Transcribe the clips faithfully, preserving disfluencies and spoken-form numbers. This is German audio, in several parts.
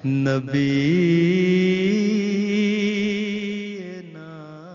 नबीना।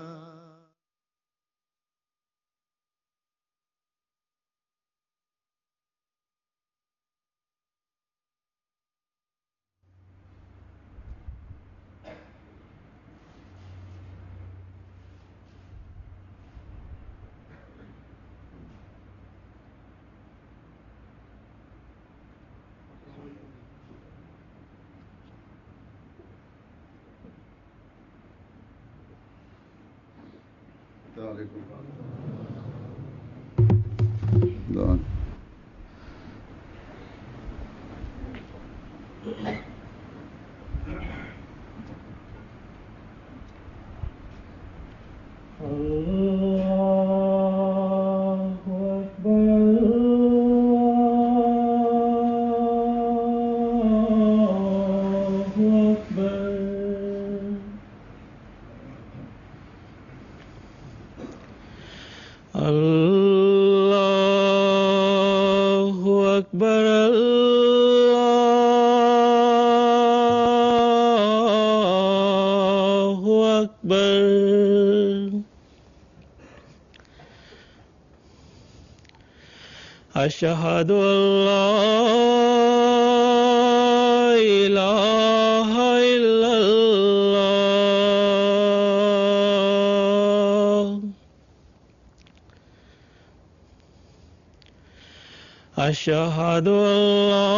Allahu Akbar, Allahu Akbar. Ashhadu an la ilaha illallah. Ashhadu an la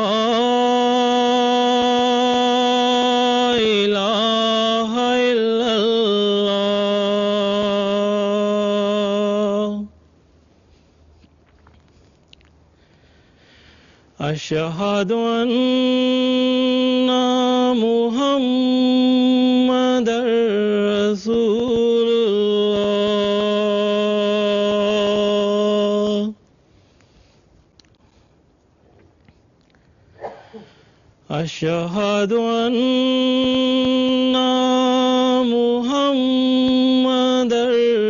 ilaha illallah. Ashhadu anna Muhammadar Rasulullah. Ashhadu anna Muhammadar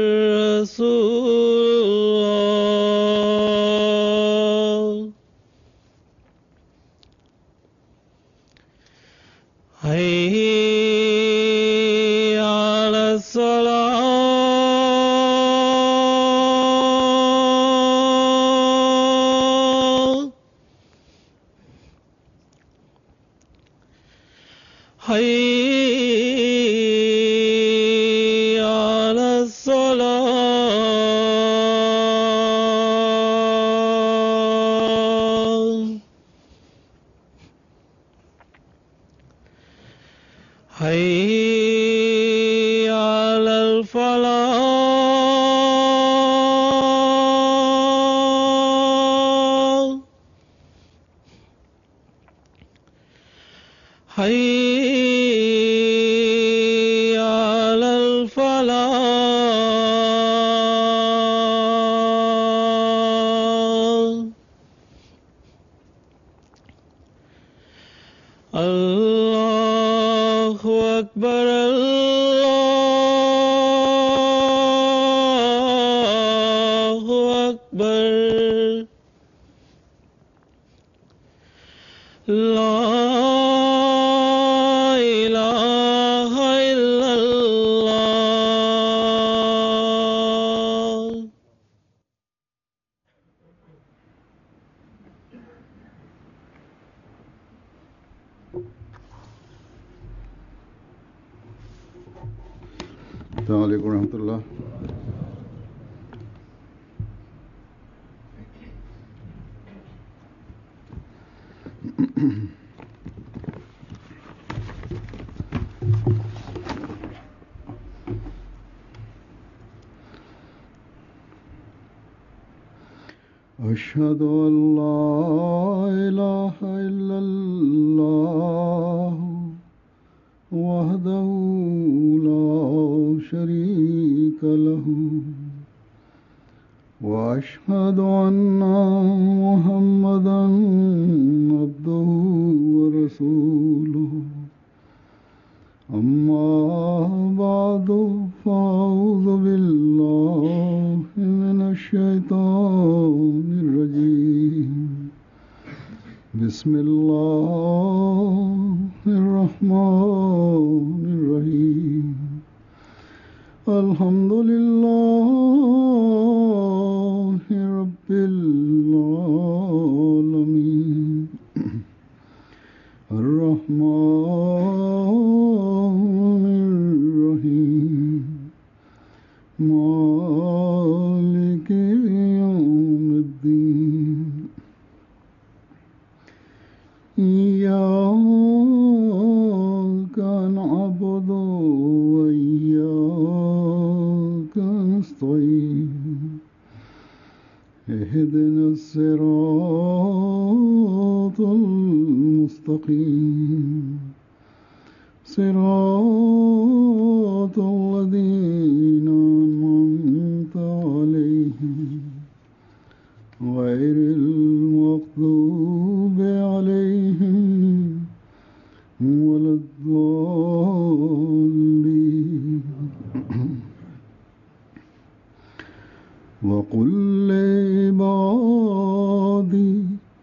Rasulullah. Hayya ala salah. Hayya ala salah. Hayya alal falah. Hayya alal falah. Allahu Akbar, Allahu Akbar. La ilaha illallah. अस्सलामु अलैकुम रहमतुल्लाह। अशहदु अल्ला इलाहा इल्लल्लाह वहदहु ला शरीका लहू व अशहदु अन्ना मुहम्मदन अब्दुहु व रसूलुहु। अम्मा बादु फ़अऊज़ु बिल्लाहि मिनश शैतानिर रजीम। बिस्मिल्लाहिर الرحمن الرحيم الحمد لله رب العالمين الرحمن الرحيم مالك يوم الدين إياك نعبد وإياك نستعين اهدنا الصراط المستقيم صراط الذين أنعمت عليهم غير المغضوب عليهم ولا الضالين وقل لعبادي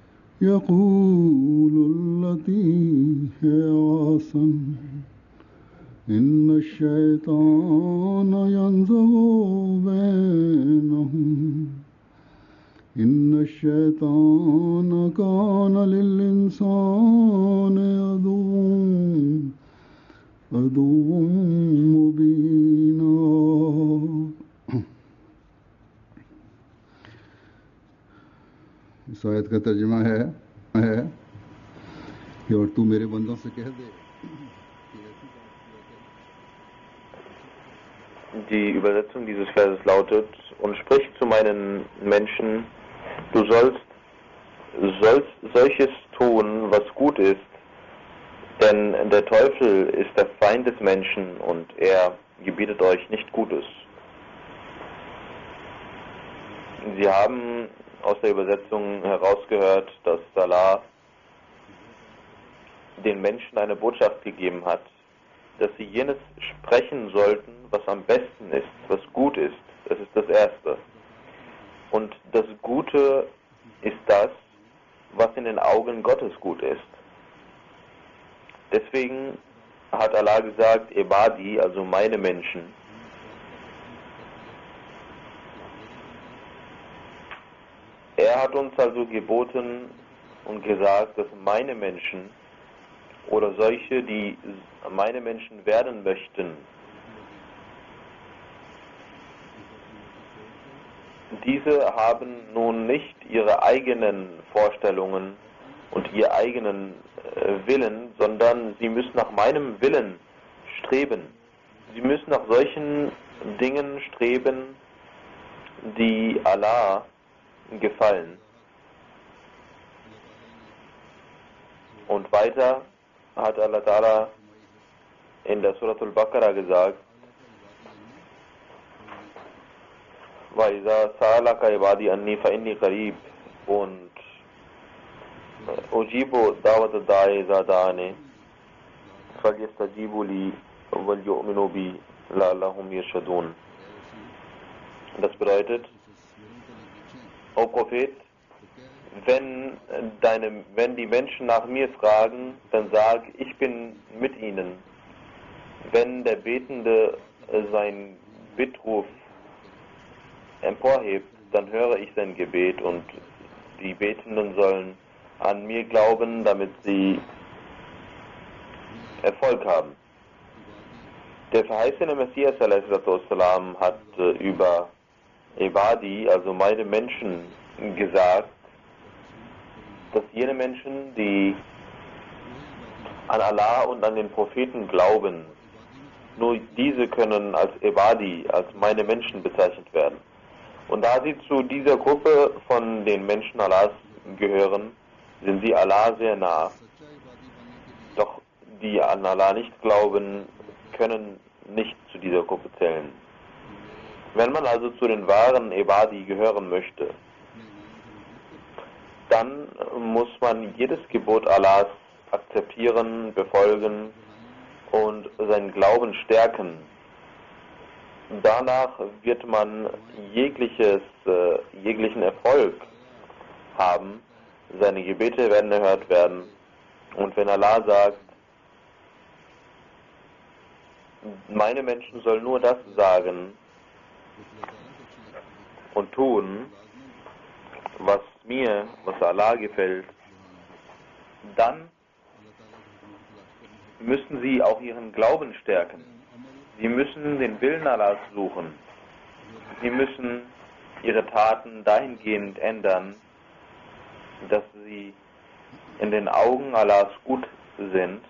يقولوا التي هي أحسن إن الشيطان ينزغ بينهم إن الشيطان كان للإنسان عدوا عدوا مبينا इस आयत का तर्जुमा है है कि और तू मेरे बंदों से कह दे। Die Übersetzung dieses Verses lautet: Und sprich zu meinen Menschen, du sollst, sollst solches tun, was gut ist, denn der Teufel ist der Feind des Menschen und er gebietet euch nicht Gutes. Sie haben aus der Übersetzung herausgehört, dass Allah den Menschen eine Botschaft gegeben hat, dass sie jenes sprechen sollten, was am besten ist, was gut ist. Das ist das Erste. Und das Gute ist das, was in den Augen Gottes gut ist. Deswegen hat Allah gesagt, Ibadi, also meine Menschen. Er hat uns also geboten und gesagt, dass meine Menschen oder solche, die meine Menschen werden möchten, diese haben nun nicht ihre eigenen Vorstellungen und ihren eigenen Willen, sondern sie müssen nach meinem Willen streben. Sie müssen nach solchen Dingen streben, die Allah gefallen. Und weiter hat Allah Ta'ala in der Surah Al-Baqarah gesagt, وَإِذَا سَأَلَكَ عِبَادِي أَنِّي فَإِنِّي قَرِيبٌ und أُجِيبُ دَعْوَةَ الدَّاعِ إِذَا دَعَانِ فَلْيَسْتَجِيبُوا لِي وَلْيُؤْمِنُوا بِي لَعَلَّهُمْ يَرْشُدُونَ. Das bedeutet, O Prophet, wenn, deine, wenn die Menschen nach mir fragen, dann sag, ich bin mit ihnen. Wenn der Betende sein Bittruf emporhebt, dann höre ich sein Gebet und die Betenden sollen an mir glauben, damit sie Erfolg haben. Der verheißene Messias salam hat äh, über Ibadi, also meine Menschen, gesagt, dass jene Menschen, die an Allah und an den Propheten glauben, nur diese können als Ibadi, als meine Menschen bezeichnet werden. Und da sie zu dieser Gruppe von den Menschen Allahs gehören, sind sie Allah sehr nah. Doch die an Allah nicht glauben, können nicht zu dieser Gruppe zählen. Wenn man also zu den wahren Ibadi gehören möchte, dann muss man jedes Gebot Allahs akzeptieren, befolgen und seinen Glauben stärken. Danach wird man jegliches, äh, jeglichen Erfolg haben, seine Gebete werden erhört werden. Und wenn Allah sagt, meine Menschen sollen nur das sagen und tun, was mir, was Allah gefällt, dann müssen sie auch ihren Glauben stärken. Sie müssen den Willen Allahs suchen. Sie müssen ihre Taten dahingehend ändern, dass sie in den Augen Allahs gut sind.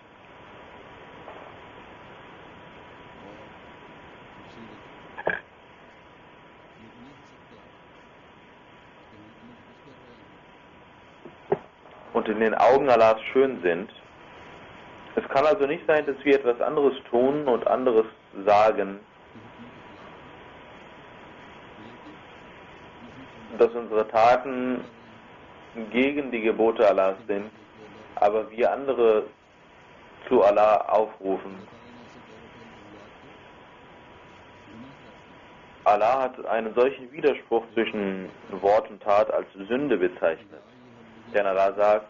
Und in den Augen Allahs schön sind. Es kann also nicht sein, dass wir etwas anderes tun und anderes sagen, dass unsere Taten gegen die Gebote Allahs sind, aber wir andere zu Allah aufrufen. Allah hat einen solchen Widerspruch zwischen Wort und Tat als Sünde bezeichnet. Denn Allah sagt,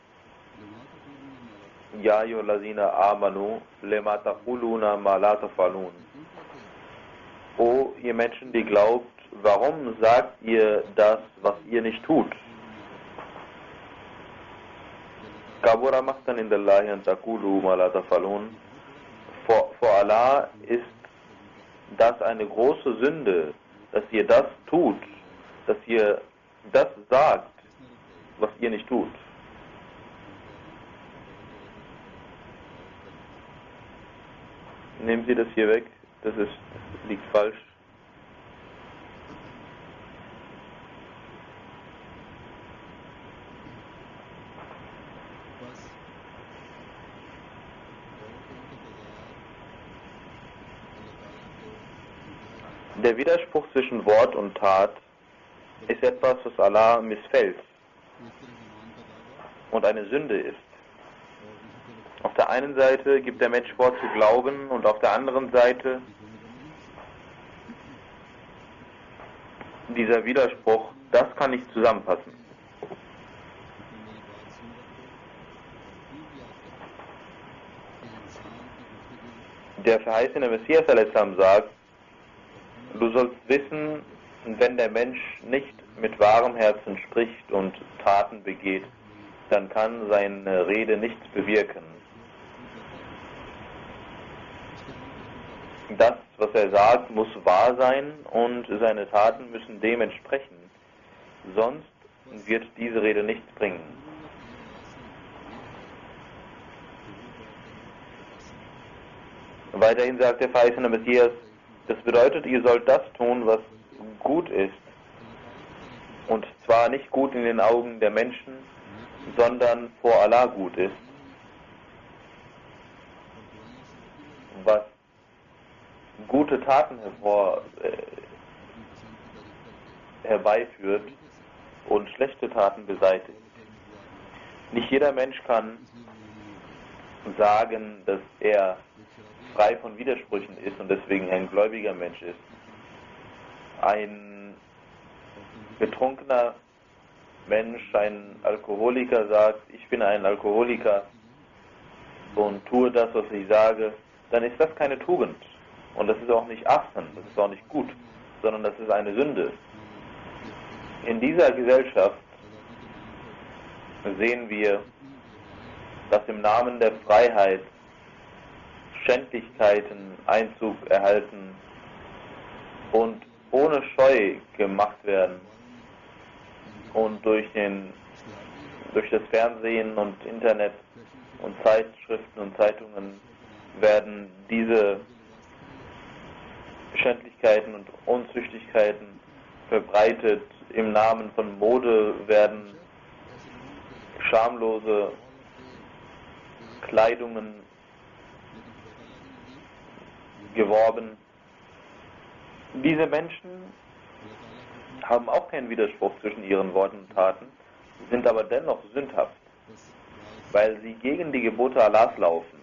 Ja ayyuhallazina amanu lima taquluna ma la tafalun. O ihr Menschen, die glaubt, warum sagt ihr das, was ihr nicht tut? Kabura maqtan indallahi an taqulu ma la tafalun. Vor Allah ist das eine große Sünde, dass ihr das tut, dass ihr das sagt, was ihr nicht tut. Nehmen Sie das hier weg, das ist, liegt falsch. Der Widerspruch zwischen Wort und Tat ist etwas, was Allah missfällt und eine Sünde ist. Auf der einen Seite gibt der Mensch vor zu glauben und auf der anderen Seite dieser Widerspruch, das kann nicht zusammenpassen. Der verheißene Messias a.s. sagt, du sollst wissen, wenn der Mensch nicht mit wahrem Herzen spricht und Taten begeht, dann kann seine Rede nichts bewirken. Das, was er sagt, muss wahr sein und seine Taten müssen dem entsprechen. Sonst wird diese Rede nichts bringen. Weiterhin sagt der verheißene Messias, das bedeutet, ihr sollt das tun, was gut ist. Und zwar nicht gut in den Augen der Menschen, sondern vor Allah gut ist. Was gute Taten hervor, äh, herbeiführt und schlechte Taten beseitigt. Nicht jeder Mensch kann sagen, dass er frei von Widersprüchen ist und deswegen ein gläubiger Mensch ist. Ein betrunkener Mensch, ein Alkoholiker sagt, ich bin ein Alkoholiker und tue das, was ich sage, dann ist das keine Tugend. Und das ist auch nicht Ahsan, das ist auch nicht gut, sondern das ist eine Sünde. In dieser Gesellschaft sehen wir, dass im Namen der Freiheit Schändlichkeiten Einzug erhalten und ohne Scheu gemacht werden. Und durch, den, durch das Fernsehen und Internet und Zeitschriften und Zeitungen werden diese Schändlichkeiten und Unzüchtigkeiten verbreitet. Im Namen von Mode werden schamlose Kleidungen geworben. Diese Menschen haben auch keinen Widerspruch zwischen ihren Worten und Taten, sind aber dennoch sündhaft, weil sie gegen die Gebote Allahs laufen.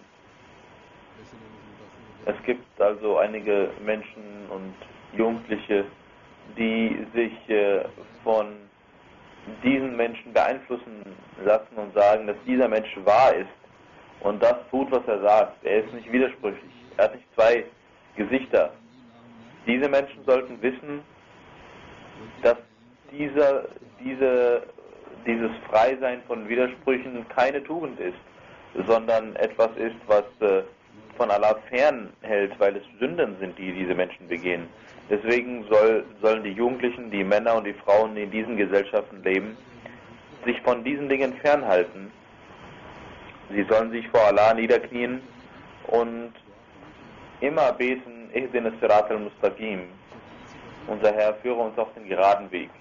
Es gibt also einige Menschen und Jugendliche, die sich äh, von diesen Menschen beeinflussen lassen und sagen, dass dieser Mensch wahr ist und das tut, was er sagt. Er ist nicht widersprüchlich. Er hat nicht zwei Gesichter. Diese Menschen sollten wissen, dass dieser, diese, dieses Freisein von Widersprüchen keine Tugend ist, sondern etwas ist, was äh, von Allah fernhält, weil es Sünden sind, die diese Menschen begehen. Deswegen soll, sollen die Jugendlichen, die Männer und die Frauen, die in diesen Gesellschaften leben, sich von diesen Dingen fernhalten. Sie sollen sich vor Allah niederknien und immer beten, Ihdina Sirat al-Mustaqim. Unser Herr, führe uns auf den geraden Weg.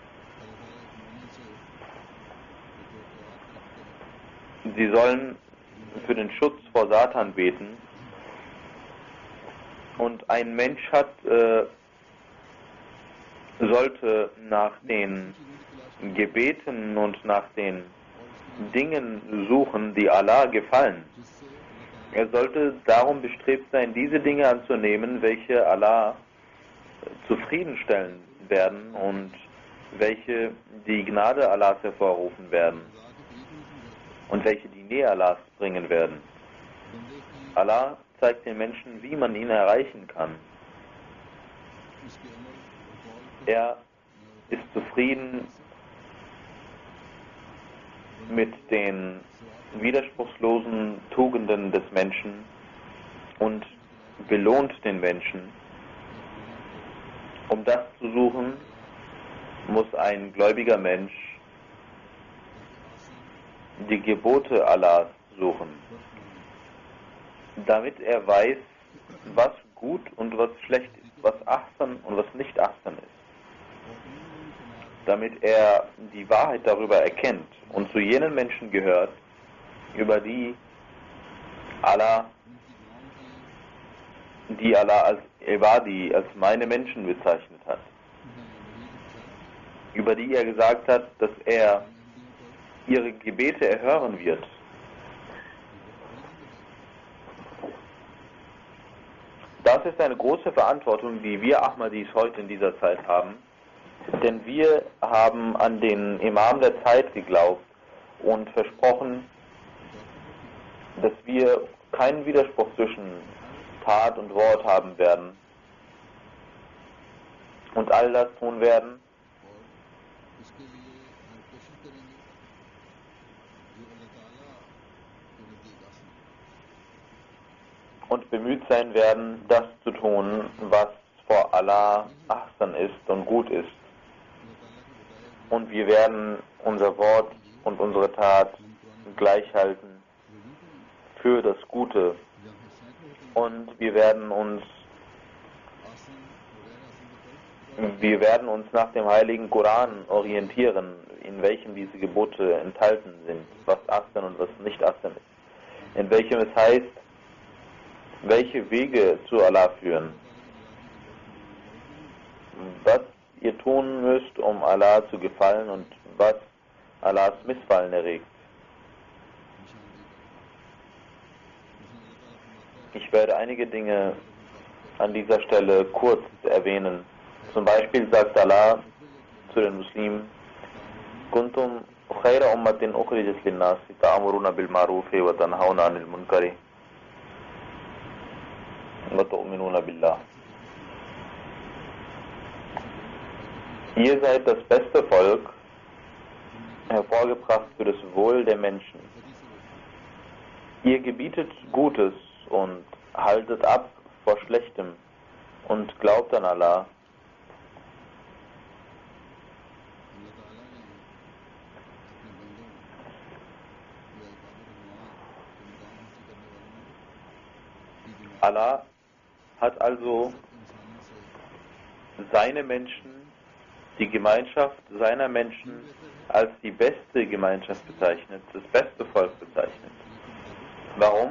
Sie sollen für den Schutz vor Satan beten. Und ein Mensch hat, äh, sollte nach den Gebeten und nach den Dingen suchen, die Allah gefallen. Er sollte darum bestrebt sein, diese Dinge anzunehmen, welche Allah zufriedenstellen werden und welche die Gnade Allahs hervorrufen werden und welche die Nähe Allahs bringen werden. Allah zeigt den Menschen, wie man ihn erreichen kann. Er ist zufrieden mit den widerspruchslosen Tugenden des Menschen und belohnt den Menschen. Um das zu suchen, muss ein gläubiger Mensch die Gebote Allahs suchen, damit er weiß, was gut und was schlecht ist, was Ahsan und was nicht Ahsan ist. Damit er die Wahrheit darüber erkennt und zu jenen Menschen gehört, über die Allah, die Allah als Ibadi, als meine Menschen bezeichnet hat. Über die er gesagt hat, dass er ihre Gebete erhören wird. Das ist eine große Verantwortung, die wir Ahmadis heute in dieser Zeit haben, denn wir haben an den Imam der Zeit geglaubt und versprochen, dass wir keinen Widerspruch zwischen Tat und Wort haben werden und all das tun werden, und bemüht sein werden, das zu tun, was vor Allah Ahsan ist und gut ist. Und wir werden unser Wort und unsere Tat gleich halten für das Gute. Und wir werden uns wir werden uns nach dem heiligen Koran orientieren, in welchem diese Gebote enthalten sind, was Ahsan und was nicht Ahsan ist. In welchem es heißt, welche Wege zu Allah führen. Was ihr tun müsst, um Allah zu gefallen und was Allahs Missfallen erregt. Ich werde einige Dinge an dieser Stelle kurz erwähnen. Zum Beispiel sagt Allah zu den Muslimen: Kuntum khayra ummatin ukhrijat lin-nas ta'muruna bil ma'ruf wa tanhauna 'anil munkari wa tu'minuna billah. Ihr seid das beste Volk, hervorgebracht für das Wohl der Menschen. Ihr gebietet Gutes und haltet ab vor Schlechtem und glaubt an Allah. Allah hat also seine Menschen, die Gemeinschaft seiner Menschen als die beste Gemeinschaft bezeichnet, das beste Volk bezeichnet. Warum?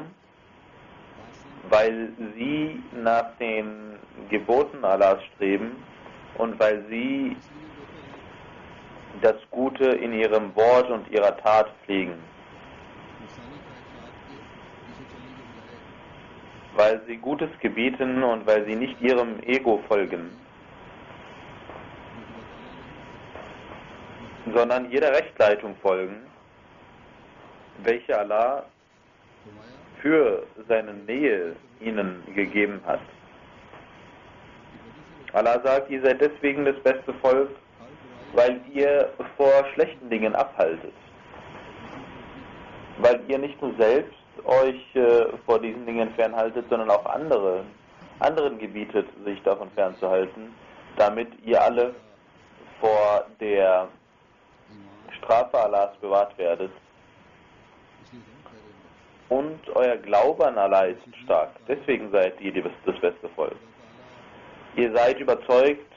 Weil sie nach den Geboten Allahs streben und weil sie das Gute in ihrem Wort und ihrer Tat pflegen. Weil sie Gutes gebieten und weil sie nicht ihrem Ego folgen, sondern jeder Rechtleitung folgen, welche Allah für seine Nähe ihnen gegeben hat. Allah sagt, ihr seid deswegen das beste Volk, weil ihr vor schlechten Dingen abhaltet. Weil ihr nicht nur selbst euch äh, vor diesen Dingen fernhaltet, sondern auch andere, anderen gebietet, sich davon fernzuhalten, damit ihr alle vor der Strafe Allahs bewahrt werdet. Und euer Glaube an Allah ist stark. Deswegen seid ihr das beste Volk. Ihr seid überzeugt,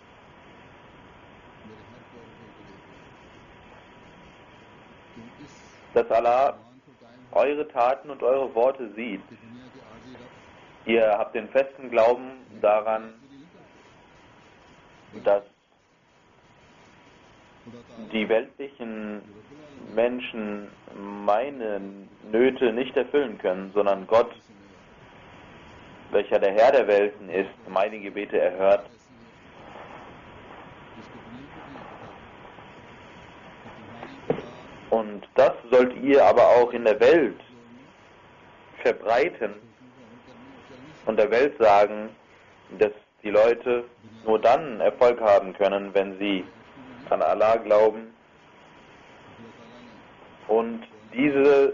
dass Allah eure Taten und eure Worte sieht. Ihr habt den festen Glauben daran, dass die weltlichen Menschen meine Nöte nicht erfüllen können, sondern Gott, welcher der Herr der Welten ist, meine Gebete erhört. Und das sollt ihr aber auch in der Welt verbreiten und der Welt sagen, dass die Leute nur dann Erfolg haben können, wenn sie an Allah glauben. Und diese,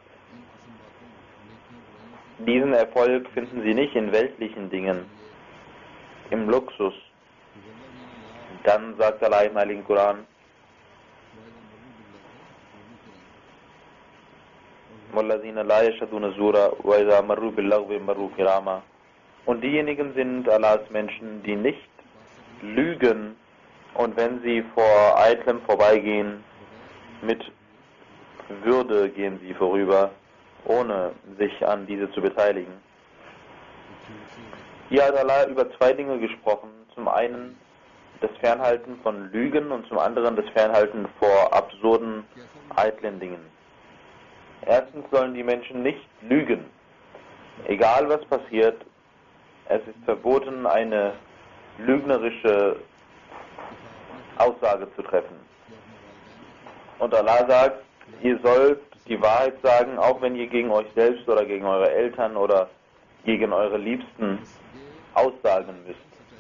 diesen Erfolg finden sie nicht in weltlichen Dingen, im Luxus. Dann sagt Allah im Heiligen Koran, und diejenigen sind Allahs Menschen, die nicht lügen, und wenn sie vor Eitlem vorbeigehen, mit Würde gehen sie vorüber, ohne sich an diese zu beteiligen. Hier hat Allah über zwei Dinge gesprochen. Zum einen das Fernhalten von Lügen und zum anderen das Fernhalten vor absurden, eitlen Dingen. Erstens sollen die Menschen nicht lügen. Egal was passiert, es ist verboten, eine lügnerische Aussage zu treffen. Und Allah sagt, ihr sollt die Wahrheit sagen, auch wenn ihr gegen euch selbst oder gegen eure Eltern oder gegen eure Liebsten aussagen müsst.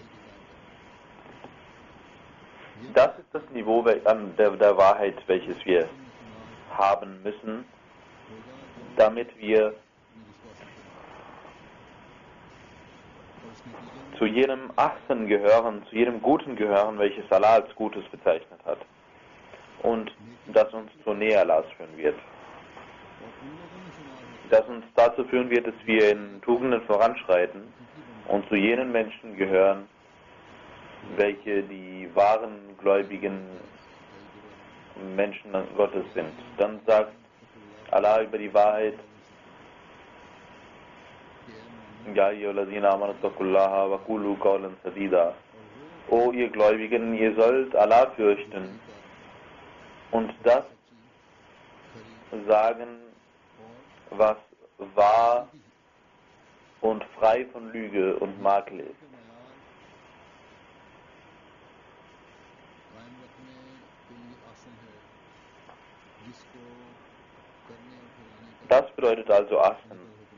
Das ist das Niveau der, der Wahrheit, welches wir haben müssen, damit wir zu jedem Ahsan gehören, zu jedem Guten gehören, welches Allah als Gutes bezeichnet hat und das uns zur Nähe Allahs führen wird. Das uns dazu führen wird, dass wir in Tugenden voranschreiten und zu jenen Menschen gehören, welche die wahren gläubigen Menschen Gottes sind. Dann sagt Allah über die Wahrheit, Ja ayyuhallazina amanu taqullaha wa qulu qawlan sadida. O ihr Gläubigen, ihr sollt Allah fürchten und das sagen, was wahr und frei von Lüge und Makel ist. Das bedeutet also Ahsan,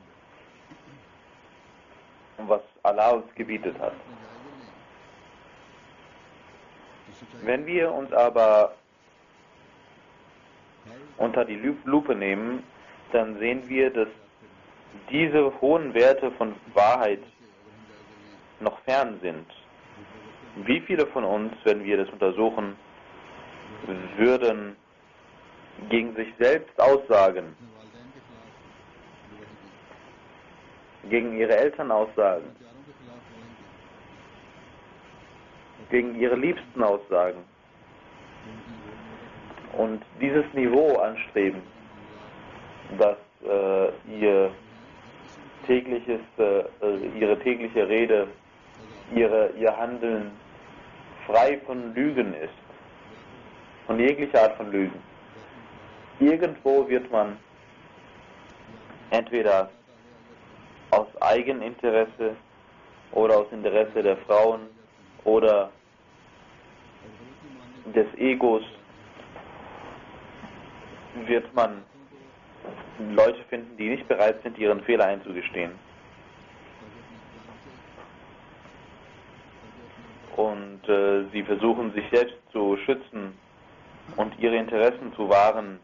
was Allah uns gebietet hat. Wenn wir uns aber unter die Lupe nehmen, dann sehen wir, dass diese hohen Werte von Wahrheit noch fern sind. Wie viele von uns, wenn wir das untersuchen, würden gegen sich selbst aussagen, gegen ihre Eltern aussagen, gegen ihre Liebsten aussagen und dieses Niveau anstreben, dass äh, ihr tägliches, äh, ihre tägliche Rede, ihre, ihr Handeln frei von Lügen ist, von jeglicher Art von Lügen. Irgendwo wird man entweder aus Eigeninteresse oder aus Interesse der Frauen oder des Egos wird man Leute finden, die nicht bereit sind, ihren Fehler einzugestehen. Und äh, sie versuchen, sich selbst zu schützen und ihre Interessen zu wahren.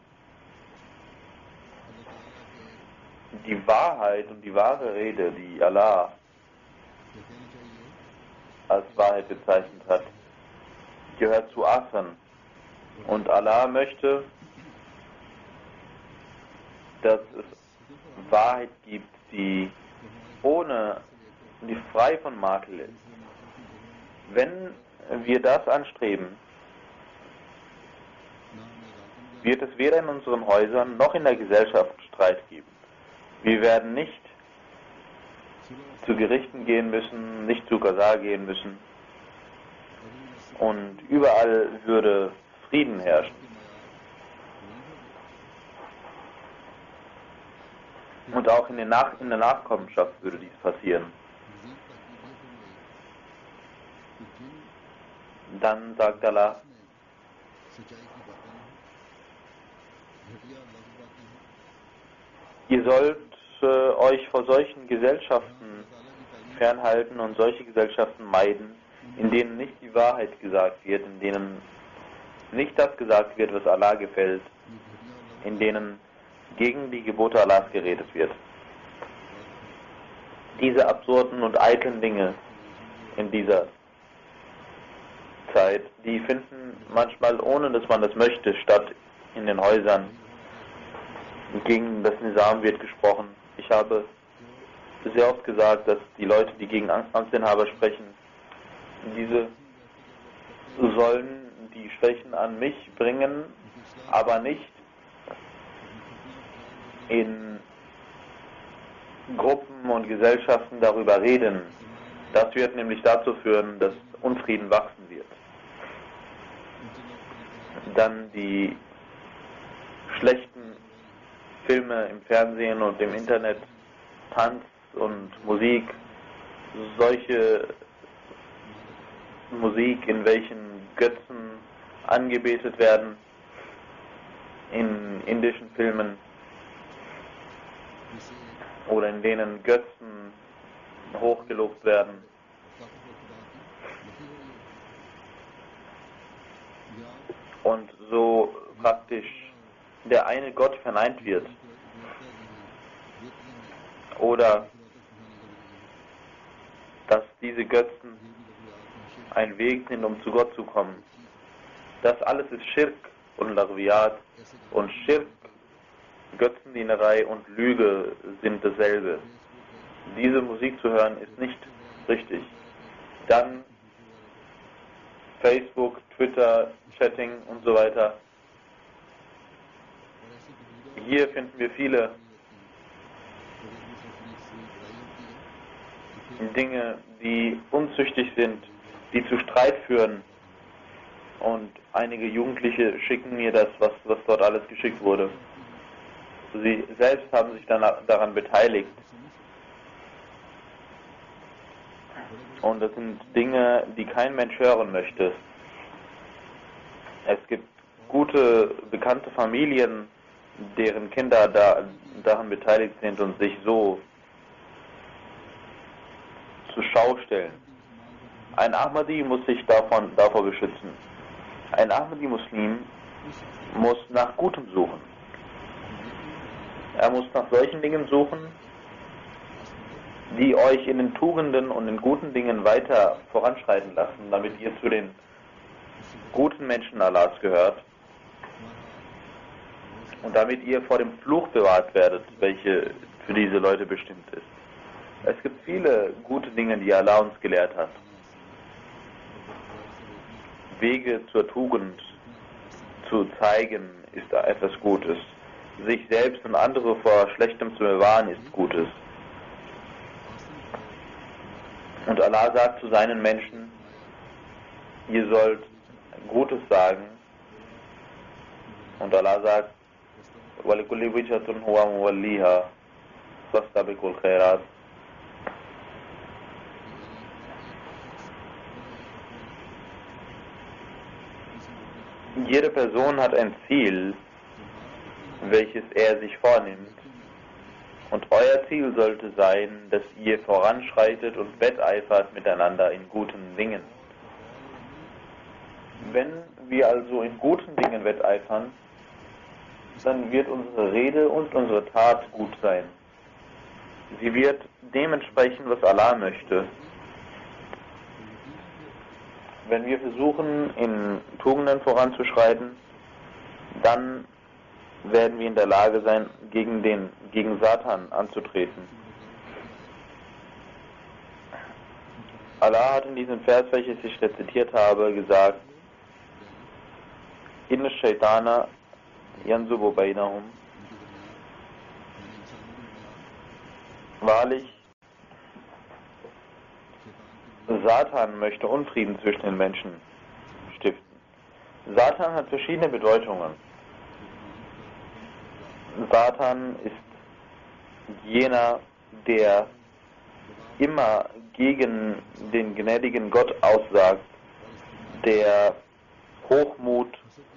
Die Wahrheit und die wahre Rede, die Allah als Wahrheit bezeichnet hat, gehört zu Asan. Und Allah möchte, dass es Wahrheit gibt, die ohne, die frei von Makel ist. Wenn wir das anstreben, wird es weder in unseren Häusern noch in der Gesellschaft Streit geben. Wir werden nicht zu Gerichten gehen müssen, nicht zu Qasar gehen müssen. Und überall würde Frieden herrschen. Und auch in, den Nach- in der Nachkommenschaft würde dies passieren. Dann sagt Allah, ihr sollt äh, euch vor solchen Gesellschaften fernhalten und solche Gesellschaften meiden, in denen nicht die Wahrheit gesagt wird, in denen nicht das gesagt wird, was Allah gefällt, in denen gegen die Gebote Allahs geredet wird. Diese absurden und eitlen Dinge in dieser Zeit, die finden manchmal, ohne dass man das möchte, statt in den Häusern. Gegen das Nizam wird gesprochen. Ich habe sehr oft gesagt, dass die Leute, die gegen Amtsinhaber sprechen, diese sollen die Schwächen an mich bringen, aber nicht in Gruppen und Gesellschaften darüber reden. Das wird nämlich dazu führen, dass Unfrieden wachsen wird. Dann die schlechten Filme im Fernsehen und im Internet, Tanz und Musik, solche Musik, in welchen Götzen angebetet werden, in indischen Filmen oder in denen Götzen hochgelobt werden. Und so praktisch der eine Gott verneint wird. Oder dass diese Götzen ein Weg sind, um zu Gott zu kommen. Das alles ist Schirk und Lagwiyat. Und Schirk, Götzendienerei und Lüge sind dasselbe. Diese Musik zu hören ist nicht richtig. Dann Facebook, Twitter, Chatting und so weiter. Hier finden wir viele Dinge, die unzüchtig sind, die zu Streit führen. Und einige Jugendliche schicken mir das, was, was dort alles geschickt wurde. Sie selbst haben sich dann daran beteiligt. Und das sind Dinge, die kein Mensch hören möchte. Es gibt gute, bekannte Familien, deren Kinder da, daran beteiligt sind und sich so zur Schau stellen. Ein Ahmadi muss sich davon, davor beschützen. Ein Ahmadi-Muslim muss nach Gutem suchen. Er muss nach solchen Dingen suchen, die euch in den Tugenden und in guten Dingen weiter voranschreiten lassen, damit ihr zu den guten Menschen Allahs gehört und damit ihr vor dem Fluch bewahrt werdet, welche für diese Leute bestimmt ist. Es gibt viele gute Dinge, die Allah uns gelehrt hat. Wege zur Tugend zu zeigen, ist etwas Gutes. Sich selbst und andere vor Schlechtem zu bewahren, ist Gutes. Und Allah sagt zu seinen Menschen, ihr sollt Gutes sagen. Und Allah sagt, وَلِكُلِّ وِجْهَةٌ هُوَ مُوَلِّيهَا فَاسْتَبِقُوا الْخَيْرَاتِ. Jede Person hat ein Ziel welches er sich vornimmt. Und euer Ziel sollte sein, dass ihr voranschreitet und wetteifert miteinander in guten Dingen. Wenn wir also in guten Dingen wetteifern, dann wird unsere Rede und unsere Tat gut sein. Sie wird dementsprechend, was Allah möchte. Wenn wir versuchen, in Tugenden voranzuschreiten, dann werden wir in der Lage sein, gegen den, gegen Satan anzutreten. Allah hat in diesem Vers, welches ich rezitiert habe, gesagt: Inna Shaitana yanzubu bainahum. Wahrlich, Satan möchte Unfrieden zwischen den Menschen stiften. Satan hat verschiedene Bedeutungen. Satan ist jener, der immer gegen den gnädigen Gott aussagt, der Hochmut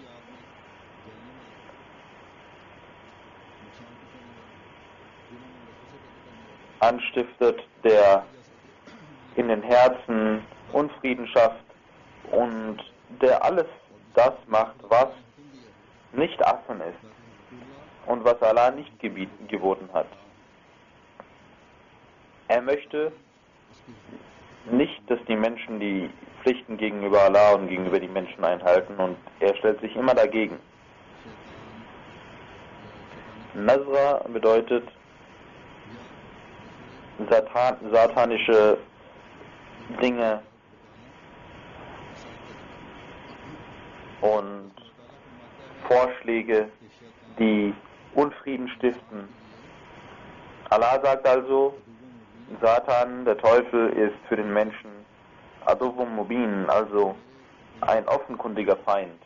anstiftet, der in den Herzen Unfrieden schafft und der alles das macht, was nicht Affen ist und was Allah nicht gebieten, geboten hat. Er möchte nicht, dass die Menschen die Pflichten gegenüber Allah und gegenüber den Menschen einhalten, und er stellt sich immer dagegen. Nazra bedeutet Satan, satanische Dinge und Vorschläge, die Unfrieden stiften. Allah sagt also, Satan, der Teufel, ist für den Menschen Aduvum Mubin, also ein offenkundiger Feind.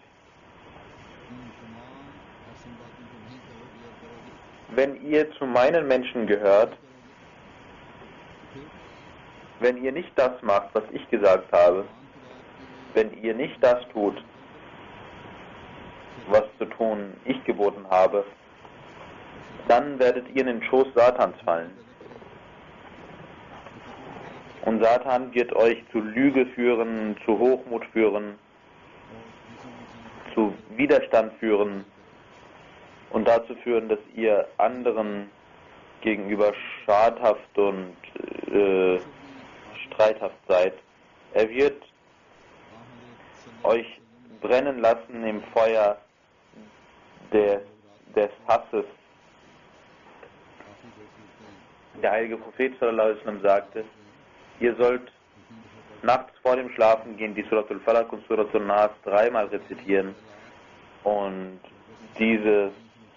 Wenn ihr zu meinen Menschen gehört, wenn ihr nicht das macht, was ich gesagt habe, wenn ihr nicht das tut, was zu tun ich geboten habe, dann werdet ihr in den Schoß Satans fallen. Und Satan wird euch zu Lüge führen, zu Hochmut führen, zu Widerstand führen und dazu führen, dass ihr anderen gegenüber schadhaft und äh, streithaft seid. Er wird euch brennen lassen im Feuer des, des Hasses. Der heilige Prophet sallallahu alaihi wasallam sagte, ihr sollt nachts vor dem Schlafengehen die Suratul Falaq und Suratul Nas dreimal rezitieren und diese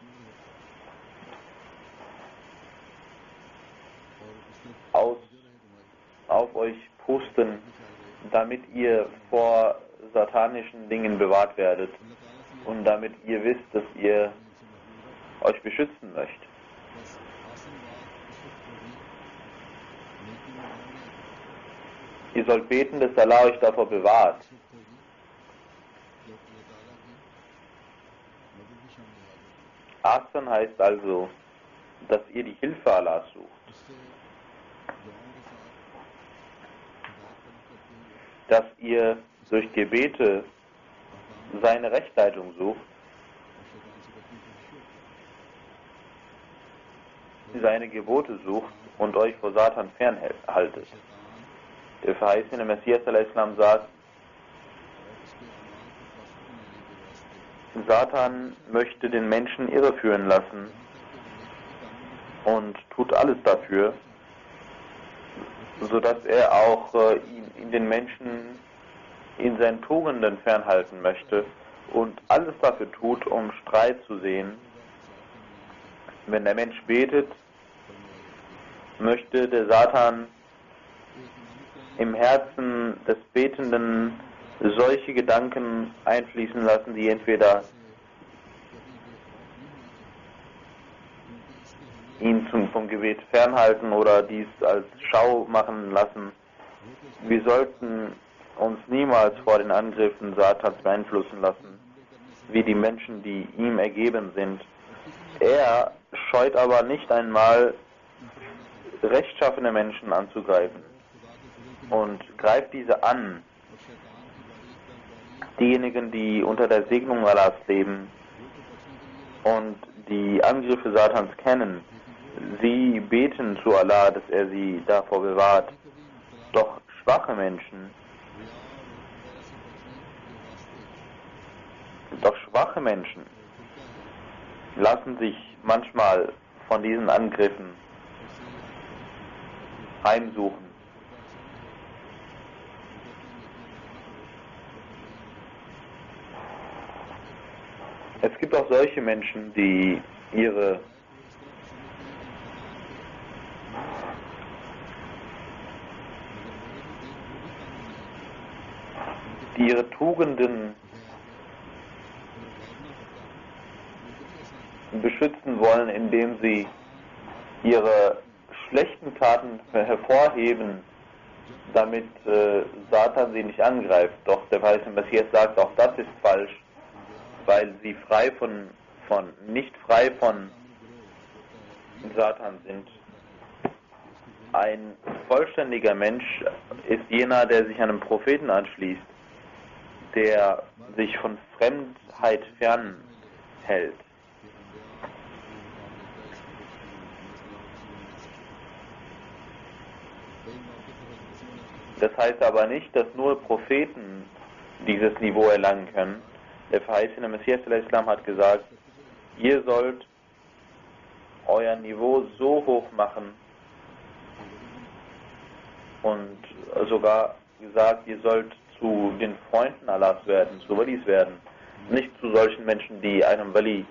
aus, auf euch pusten, damit ihr vor satanischen Dingen bewahrt werdet und damit ihr wisst, dass ihr euch beschützen möchtet. Ihr sollt beten, dass Allah euch davor bewahrt. Ahsan heißt also, dass ihr die Hilfe Allahs sucht. Dass ihr durch Gebete seine Rechtleitung sucht, seine Gebote sucht und euch vor Satan fernhaltet. Der verheißene Messias al-Islam sagt, Satan möchte den Menschen irreführen lassen und tut alles dafür, sodass er auch äh, ihn, ihn den Menschen in seinen Tugenden fernhalten möchte und alles dafür tut, um Streit zu sehen. Wenn der Mensch betet, möchte der Satan im Herzen des Betenden solche Gedanken einfließen lassen, die entweder ihn zum, vom Gebet fernhalten oder dies als Schau machen lassen. Wir sollten uns niemals vor den Angriffen Satans beeinflussen lassen, wie die Menschen, die ihm ergeben sind. Er scheut aber nicht einmal, rechtschaffene Menschen anzugreifen und greift diese an. Diejenigen, die unter der Segnung Allahs leben und die Angriffe Satans kennen, sie beten zu Allah, dass er sie davor bewahrt. Doch schwache Menschen, doch schwache Menschen lassen sich manchmal von diesen Angriffen heimsuchen. Es gibt auch solche Menschen, die ihre die ihre Tugenden beschützen wollen, indem sie ihre schlechten Taten hervorheben, damit äh, Satan sie nicht angreift. Doch der weiße Messias sagt, auch das ist falsch, weil sie frei von, von nicht frei von Satan sind. Ein vollständiger Mensch ist jener, der sich einem Propheten anschließt, der sich von Fremdheit fernhält. Das heißt aber nicht, dass nur Propheten dieses Niveau erlangen können. Der verheißene Messias al-Islam hat gesagt, ihr sollt euer Niveau so hoch machen und sogar gesagt, ihr sollt zu den Freunden Allahs werden, zu Walis werden, nicht zu solchen Menschen, die einem Wali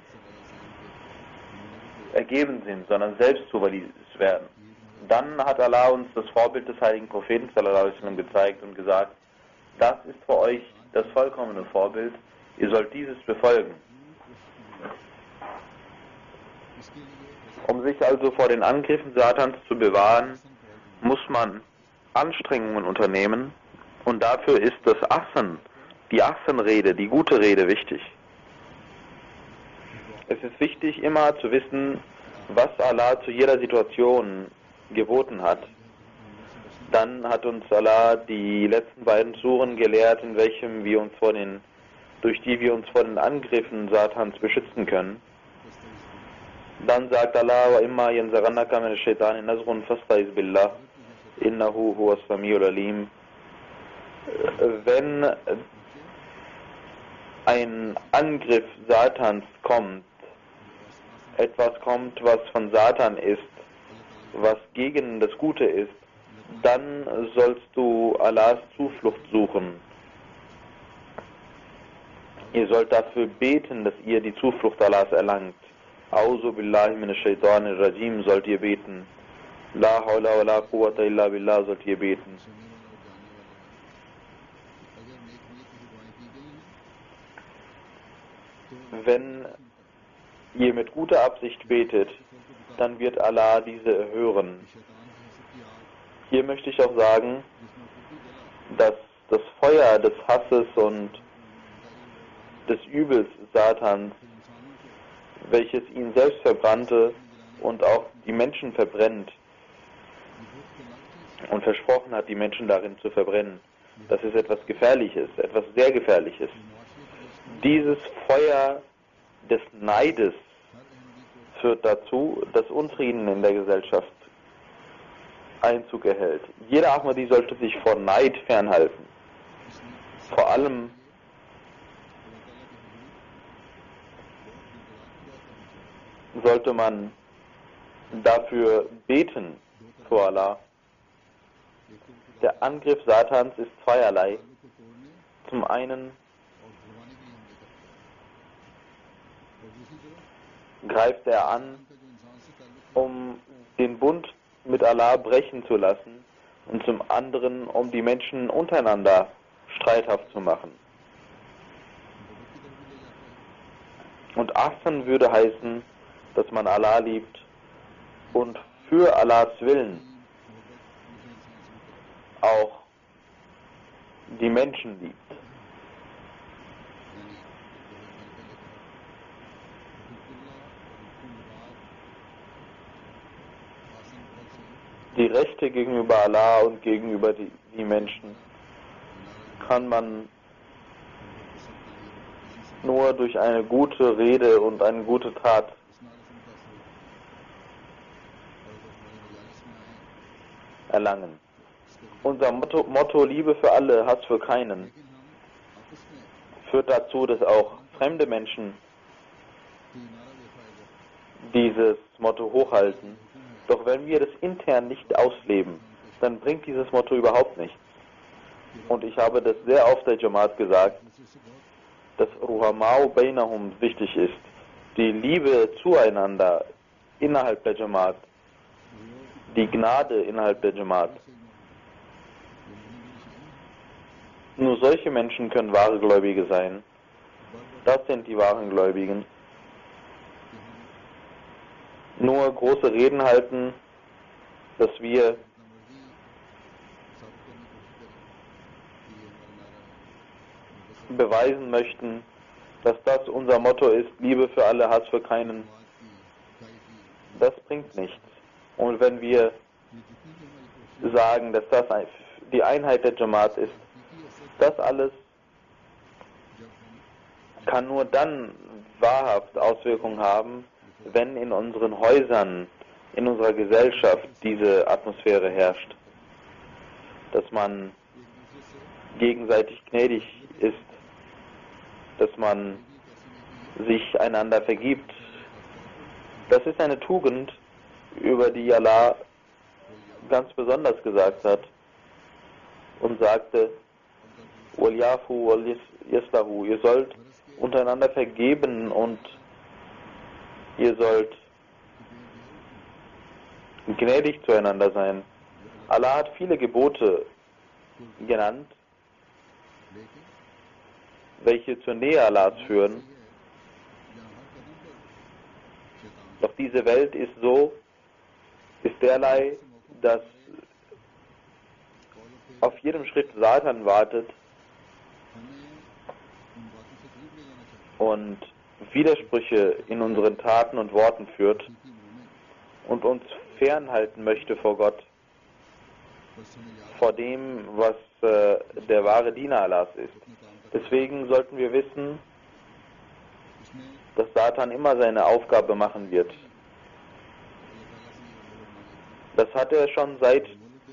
ergeben sind, sondern selbst zu Walis werden. Dann hat Allah uns das Vorbild des heiligen Propheten sallallahu alaihi wasallam gezeigt und gesagt, das ist für euch das vollkommene Vorbild, ihr sollt dieses befolgen. Um sich also vor den Angriffen Satans zu bewahren, muss man Anstrengungen unternehmen und dafür ist das Ahsan, die Ahsan-Rede, die gute Rede wichtig. Es ist wichtig, immer zu wissen, was Allah zu jeder Situation geboten hat. Dann hat uns Allah die letzten beiden Suren gelehrt, in welchem wir uns vor den, durch die wir uns vor den Angriffen Satans beschützen können. Dann sagt Allah, wa imma yanzaghannaka min ash-shaytani nazghun fasta'iz billah innahu huwas samiul alim. Wenn ein Angriff Satans kommt, etwas kommt, was von Satan ist, was gegen das Gute ist, dann sollst du Allahs Zuflucht suchen. Ihr sollt dafür beten, dass ihr die Zuflucht Allahs erlangt. Auzu billahi minash shaitanir rajim sollt ihr beten. La hawla wa la quwwata illa billah sollt ihr beten. Wenn ihr mit guter Absicht betet, dann wird Allah diese erhören. Hier möchte ich auch sagen, dass das Feuer des Hasses und des Übels Satans, welches ihn selbst verbrannte und auch die Menschen verbrennt und versprochen hat, die Menschen darin zu verbrennen, das ist etwas Gefährliches, etwas sehr Gefährliches. Dieses Feuer des Neides führt dazu, dass Unfrieden in der Gesellschaft Einzug erhält. Jeder Ahmadi sollte sich vor Neid fernhalten. Vor allem sollte man dafür beten vor Allah. Der Angriff Satans ist zweierlei. Zum einen greift er an, um den Bund mit Allah brechen zu lassen und zum anderen, um die Menschen untereinander streithaft zu machen. Und Ahsan würde heißen, dass man Allah liebt und für Allahs Willen auch die Menschen liebt. die Rechte gegenüber Allah und gegenüber die, die Menschen kann man nur durch eine gute Rede und eine gute Tat erlangen. Unser Motto, Motto Liebe für alle, Hass für keinen führt dazu, dass auch fremde Menschen dieses Motto hochhalten. Doch wenn wir das intern nicht ausleben, dann bringt dieses Motto überhaupt nichts. Und ich habe das sehr oft der Jamaat gesagt, dass Ruhamau Bainahum wichtig ist. Die Liebe zueinander innerhalb der Jamaat, die Gnade innerhalb der Jamaat. Nur solche Menschen können wahre Gläubige sein. Das sind die wahren Gläubigen. Nur große Reden halten, dass wir beweisen möchten, dass das unser Motto ist, Liebe für alle, Hass für keinen. Das bringt nichts. Und wenn wir sagen, dass das die Einheit der Jamaat ist, das alles kann nur dann wahrhaft Auswirkungen haben, wenn in unseren Häusern, in unserer Gesellschaft diese Atmosphäre herrscht. Dass man gegenseitig gnädig ist, dass man sich einander vergibt. Das ist eine Tugend, über die Allah ganz besonders gesagt hat und sagte, وَلْيَعْفُوا وَلْيَصْفَحُوا, ihr sollt untereinander vergeben und ihr sollt gnädig zueinander sein. Allah hat viele Gebote genannt, welche zur Nähe Allahs führen. Doch diese Welt ist so, ist derlei, dass auf jedem Schritt Satan wartet und Widersprüche in unseren Taten und Worten führt und uns fernhalten möchte vor Gott, vor dem, was äh, der wahre Diener Allahs ist. Deswegen sollten wir wissen, dass Satan immer seine Aufgabe machen wird. Das hat er schon seit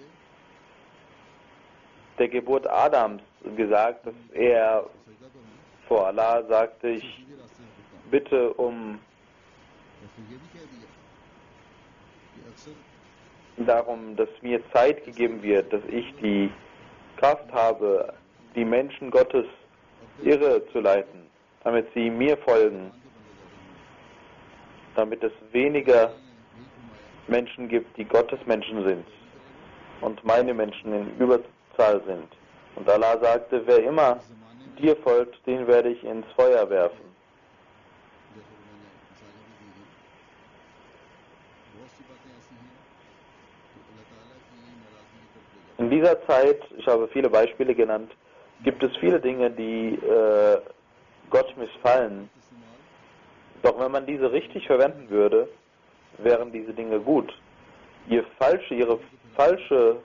der Geburt Adams gesagt, dass er vor Allah sagte, ich bitte um darum, dass mir Zeit gegeben wird, dass ich die Kraft habe, die Menschen Gottes irre zu leiten, damit sie mir folgen, damit es weniger Menschen gibt, die Gottes Menschen sind und meine Menschen in Überzahl sind. Und Allah sagte, wer immer dir folgt, den werde ich ins Feuer werfen. In dieser Zeit, ich habe viele Beispiele genannt, gibt es viele Dinge, die äh, Gott missfallen. Doch wenn man diese richtig verwenden würde, wären diese Dinge gut. Ihr falsche, ihre falsche,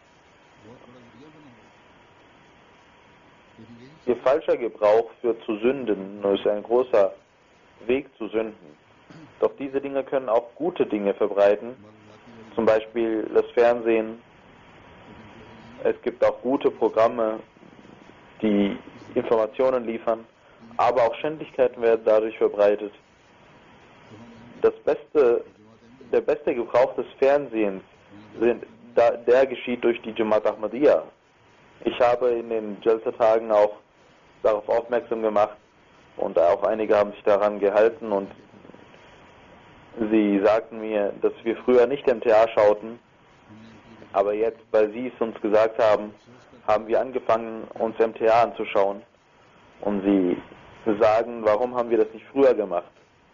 ihr falscher Gebrauch führt zu Sünden, ist ein großer Weg zu Sünden. Doch diese Dinge können auch gute Dinge verbreiten, zum Beispiel das Fernsehen. Es gibt auch gute Programme, die Informationen liefern, aber auch Schändlichkeiten werden dadurch verbreitet. Das beste, der beste Gebrauch des Fernsehens, sind, da, der geschieht durch die Jamaat Ahmadiyya. Ich habe in den Jalsa-Tagen auch darauf aufmerksam gemacht und auch einige haben sich daran gehalten und sie sagten mir, dass wir früher nicht M T A schauten, aber jetzt, weil sie es uns gesagt haben, haben wir angefangen, uns M T A anzuschauen. Und sie sagen, warum haben wir das nicht früher gemacht?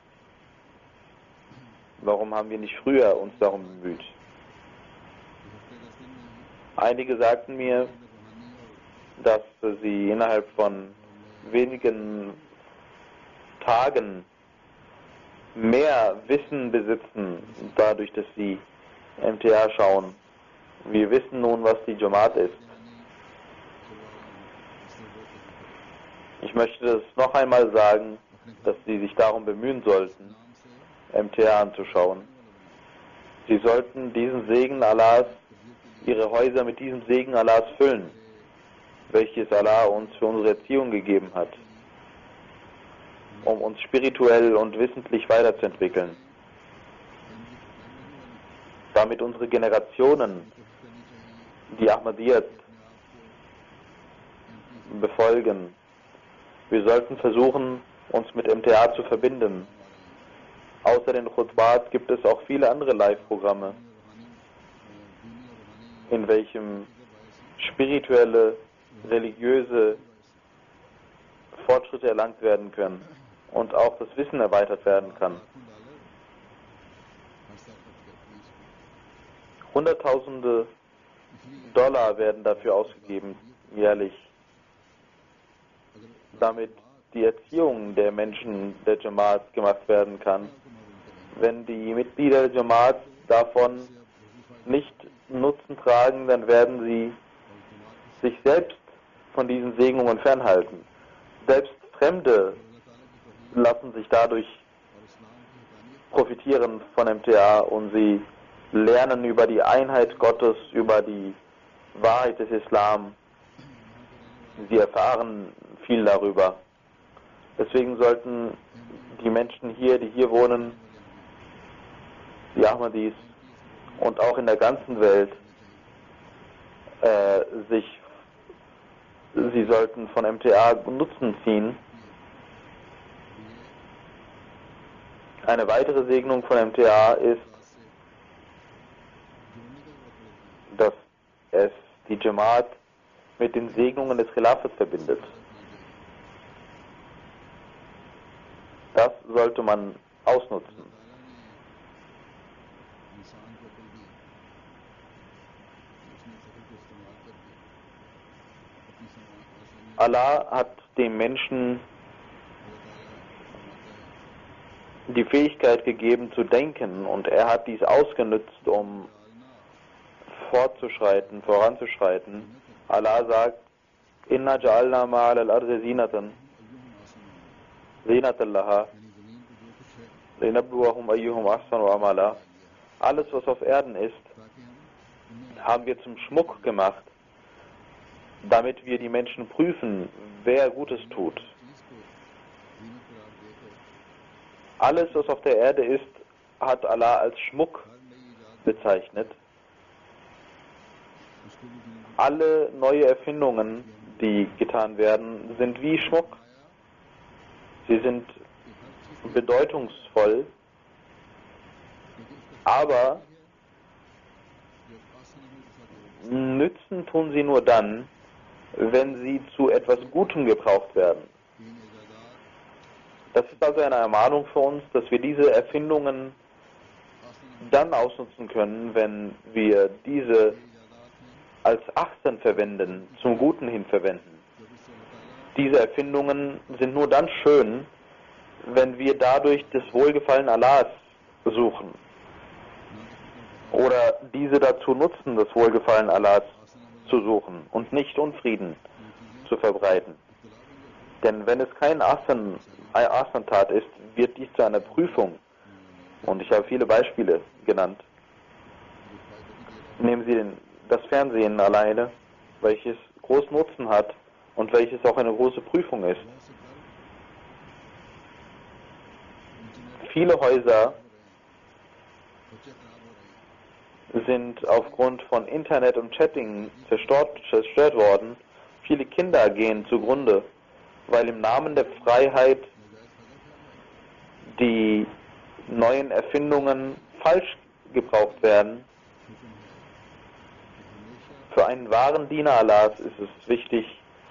Warum haben wir nicht früher uns darum bemüht? Einige sagten mir, dass sie innerhalb von wenigen Tagen mehr Wissen besitzen, dadurch, dass sie M T A schauen, Wir wissen nun, was die Jamaat ist. Ich möchte das noch einmal sagen, dass Sie sich darum bemühen sollten, M T A anzuschauen. Sie sollten diesen Segen Allahs, Ihre Häuser mit diesem Segen Allahs füllen, welches Allah uns für unsere Erziehung gegeben hat, um uns spirituell und wissentlich weiterzuentwickeln, damit unsere Generationen die Ahmadiyyat befolgen. Wir sollten versuchen, uns mit M T A zu verbinden. Außer den Khutbat gibt es auch viele andere Live-Programme, in welchem spirituelle, religiöse Fortschritte erlangt werden können und auch das Wissen erweitert werden kann. Hunderttausende Dollar werden dafür ausgegeben, jährlich, damit die Erziehung der Menschen der Jamaat gemacht werden kann. Wenn die Mitglieder der Jamaat davon nicht Nutzen tragen, dann werden sie sich selbst von diesen Segnungen fernhalten. Selbst Fremde lassen sich dadurch profitieren von M T A und sie lernen über die Einheit Gottes, über die Wahrheit des Islam. Sie erfahren viel darüber. Deswegen sollten die Menschen hier, die hier wohnen, die Ahmadis und auch in der ganzen Welt, äh, sich, sie sollten von M T A Nutzen ziehen. Eine weitere Segnung von M T A ist, dass es die Jamaat mit den Segnungen des Khilafat verbindet. Das sollte man ausnutzen. Allah hat dem Menschen die Fähigkeit gegeben zu denken und er hat dies ausgenutzt, um fortzuschreiten, voranzuschreiten. Allah sagt, Inna ja'alna ma'al al-ardi zinatan zinatan laha linabluwahum ayyuhum ahsanu amala. Alles, was auf Erden ist, haben wir zum Schmuck gemacht, damit wir die Menschen prüfen, wer Gutes tut. Alles, was auf der Erde ist, hat Allah als Schmuck bezeichnet. Alle neue Erfindungen, die getan werden, sind wie Schmuck. Sie sind bedeutungsvoll, aber nützen tun sie nur dann, wenn sie zu etwas Gutem gebraucht werden. Das ist also eine Ermahnung für uns, dass wir diese Erfindungen dann ausnutzen können, wenn wir diese als Ahsan verwenden, zum Guten hin verwenden. Diese Erfindungen sind nur dann schön, wenn wir dadurch das Wohlgefallen Allahs suchen oder diese dazu nutzen, das Wohlgefallen Allahs zu suchen und nicht Unfrieden zu verbreiten. Denn wenn es kein Ahsan, eine Ahsan-Tat ist, wird dies zu einer Prüfung. Und ich habe viele Beispiele genannt. Nehmen Sie den, das Fernsehen alleine, welches großen Nutzen hat und welches auch eine große Prüfung ist. Viele Häuser sind aufgrund von Internet und Chatting zerstört, zerstört worden. Viele Kinder gehen zugrunde, weil im Namen der Freiheit die neuen Erfindungen falsch gebraucht werden. Für einen wahren Diener Allahs ist es wichtig,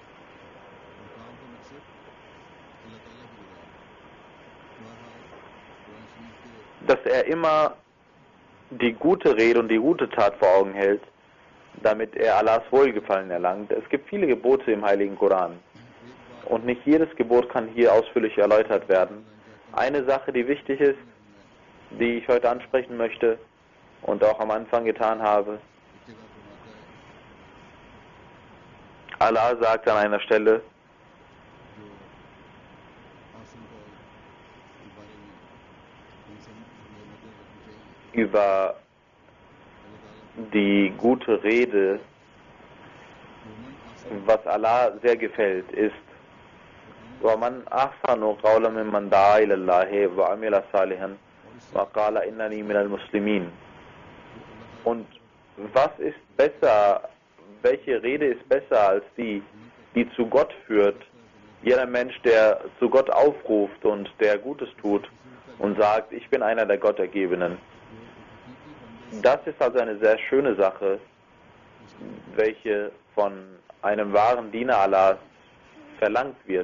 dass er immer die gute Rede und die gute Tat vor Augen hält, damit er Allahs Wohlgefallen erlangt. Es gibt viele Gebote im Heiligen Koran und nicht jedes Gebot kann hier ausführlich erläutert werden. Eine Sache, die wichtig ist, die ich heute ansprechen möchte und auch am Anfang getan habe, Allah sagt an einer Stelle, über die gute Rede, was Allah sehr gefällt, ist وَمَنْ أَحْسَنُ قَوْلًا مِمَّنْ دَعَا إِلَى اللَّهِ وَعَمِلَ صَالِحًا وَقَالَ إِنَّنِي مِنَ الْمُسْلِمِينَ. Und was ist besser, welche Rede ist besser als die, die zu Gott führt? Jeder Mensch, der zu Gott aufruft und der Gutes tut und sagt, ich bin einer der Gottergebenen. Das ist also eine sehr schöne Sache, welche von einem wahren Diener Allahs verlangt wird.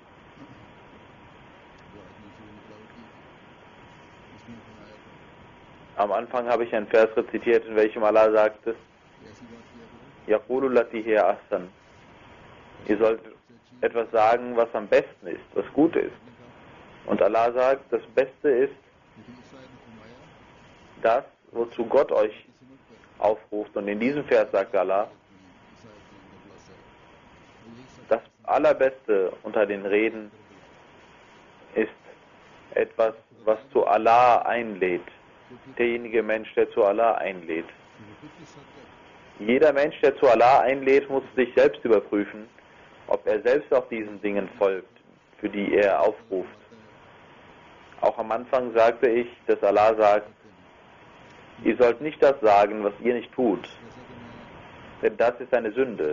Am Anfang habe ich einen Vers rezitiert, in welchem Allah sagte, Yaqulu lati hiya ahsan. Ihr sollt etwas sagen, was am besten ist, was gut ist. Und Allah sagt, das Beste ist das, wozu Gott euch aufruft. Und in diesem Vers sagt Allah, das Allerbeste unter den Reden ist etwas, was zu Allah einlädt. Derjenige Mensch, der zu Allah einlädt. Jeder Mensch, der zu Allah einlädt, muss sich selbst überprüfen, ob er selbst auch diesen Dingen folgt, für die er aufruft. Auch am Anfang sagte ich, dass Allah sagt, ihr sollt nicht das sagen, was ihr nicht tut, denn das ist eine Sünde.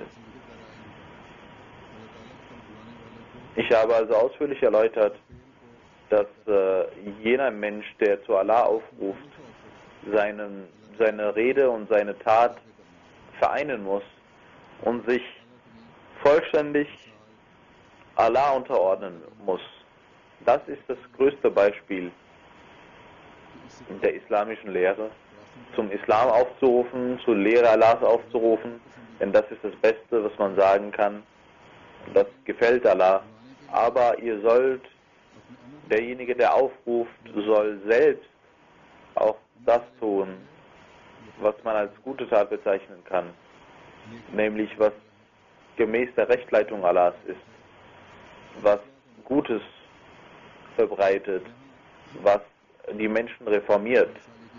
Ich habe also ausführlich erläutert, dass äh, jener Mensch, der zu Allah aufruft, seinen, seine Rede und seine Tat vereinen muss und sich vollständig Allah unterordnen muss. Das ist das größte Beispiel der islamischen Lehre. Zum Islam aufzurufen, zur Lehre Allahs aufzurufen, denn das ist das Beste, was man sagen kann. Das gefällt Allah. Aber ihr sollt, derjenige, der aufruft, soll selbst auch das tun, was man als gute Tat bezeichnen kann, nämlich was gemäß der Rechtleitung Allahs ist, was Gutes verbreitet, was die Menschen reformiert.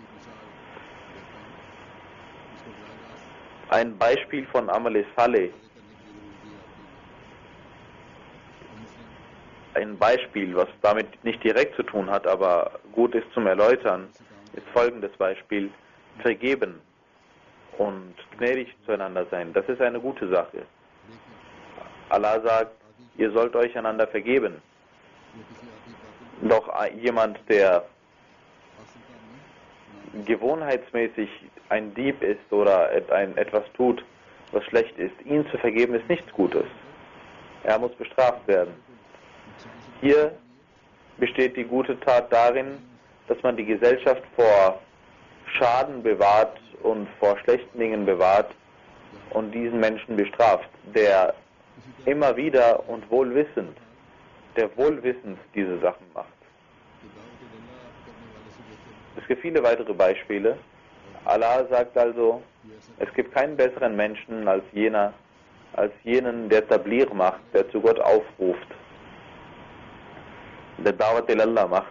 Ein Beispiel von Amal Saleh, ein Beispiel, was damit nicht direkt zu tun hat, aber gut ist zum Erläutern, ist folgendes Beispiel: Vergeben und gnädig zueinander sein. Das ist eine gute Sache. Allah sagt, ihr sollt euch einander vergeben. Doch jemand, der gewohnheitsmäßig ein Dieb ist oder ein, etwas tut, was schlecht ist, ihn zu vergeben, ist nichts Gutes. Er muss bestraft werden. Hier besteht die gute Tat darin, dass man die Gesellschaft vor Schaden bewahrt und vor schlechten Dingen bewahrt und diesen Menschen bestraft, der immer wieder und wohlwissend, der wohlwissend diese Sachen macht. Es gibt viele weitere Beispiele. Allah sagt also, es gibt keinen besseren Menschen als jener, als jenen, der Tabligh macht, der zu Gott aufruft, der Dawat ilallah macht.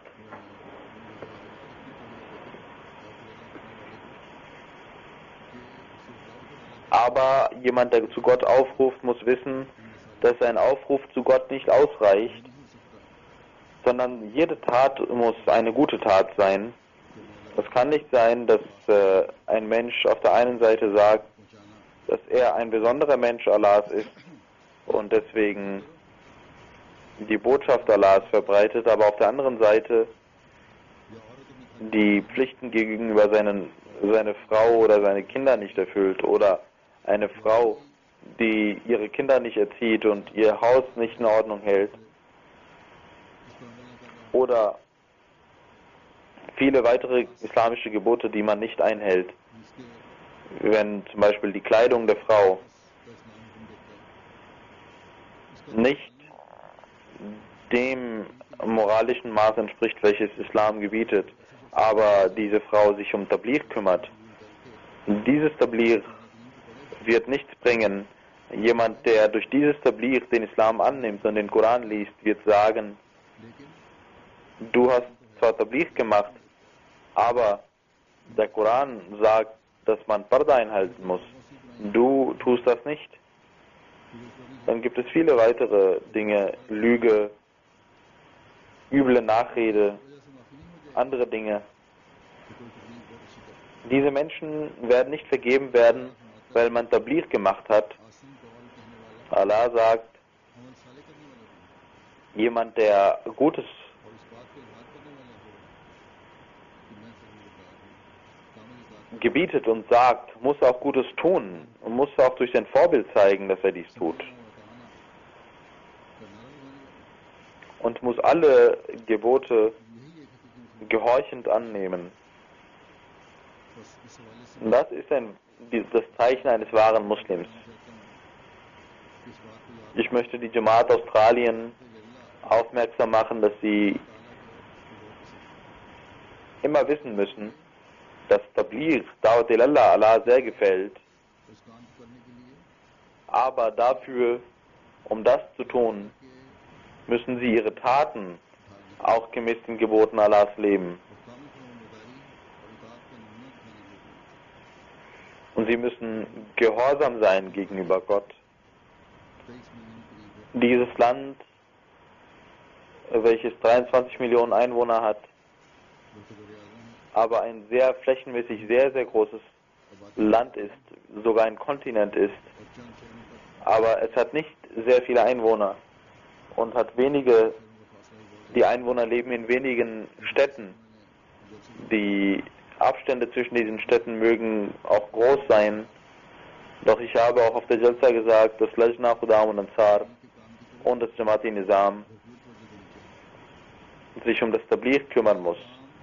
Aber jemand, der zu Gott aufruft, muss wissen, dass ein Aufruf zu Gott nicht ausreicht, sondern jede Tat muss eine gute Tat sein. Es kann nicht sein, dass äh, ein Mensch auf der einen Seite sagt, dass er ein besonderer Mensch Allahs ist und deswegen die Botschaft Allahs verbreitet, aber auf der anderen Seite die Pflichten gegenüber seinen, seine Frau oder seine Kinder nicht erfüllt, oder eine Frau, die ihre Kinder nicht erzieht und ihr Haus nicht in Ordnung hält, oder viele weitere islamische Gebote, die man nicht einhält, wenn zum Beispiel die Kleidung der Frau nicht dem moralischen Maß entspricht, welches Islam gebietet, aber diese Frau sich um Tabligh kümmert. Dieses Tabligh wird nichts bringen, Jemand, der durch dieses Tabligh den Islam annimmt und den Koran liest, wird sagen, du hast zwar Tabligh gemacht, aber der Koran sagt, dass man Parda einhalten muss. Du tust das nicht. Dann gibt es viele weitere Dinge, Lüge, üble Nachrede, andere Dinge. Diese Menschen werden nicht vergeben werden, weil man Tabligh gemacht hat. Allah sagt, jemand, der Gutes gebietet und sagt, muss auch Gutes tun und muss auch durch sein Vorbild zeigen, dass er dies tut. Und muss alle Gebote gehorchend annehmen. Und das ist ein, das Zeichen eines wahren Muslims. Ich möchte die Jamaat Australien aufmerksam machen, dass sie immer wissen müssen, dass Tabligh, Dawat ilallah, Allah sehr gefällt. Aber dafür, um das zu tun, müssen sie ihre Taten auch gemäß den Geboten Allahs leben. Und sie müssen gehorsam sein gegenüber Gott. Dieses Land, welches dreiundzwanzig Millionen Einwohner hat, aber ein sehr flächenmäßig sehr, sehr großes Land ist, sogar ein Kontinent ist, aber es hat nicht sehr viele Einwohner und hat wenige, die Einwohner leben in wenigen Städten. Die Abstände zwischen diesen Städten mögen auch groß sein, doch ich habe auch auf der Jalsa gesagt, dass Lajna Khudam und Ansar und das Jamaat-e-Nizam sich um das Tabligh kümmern muss.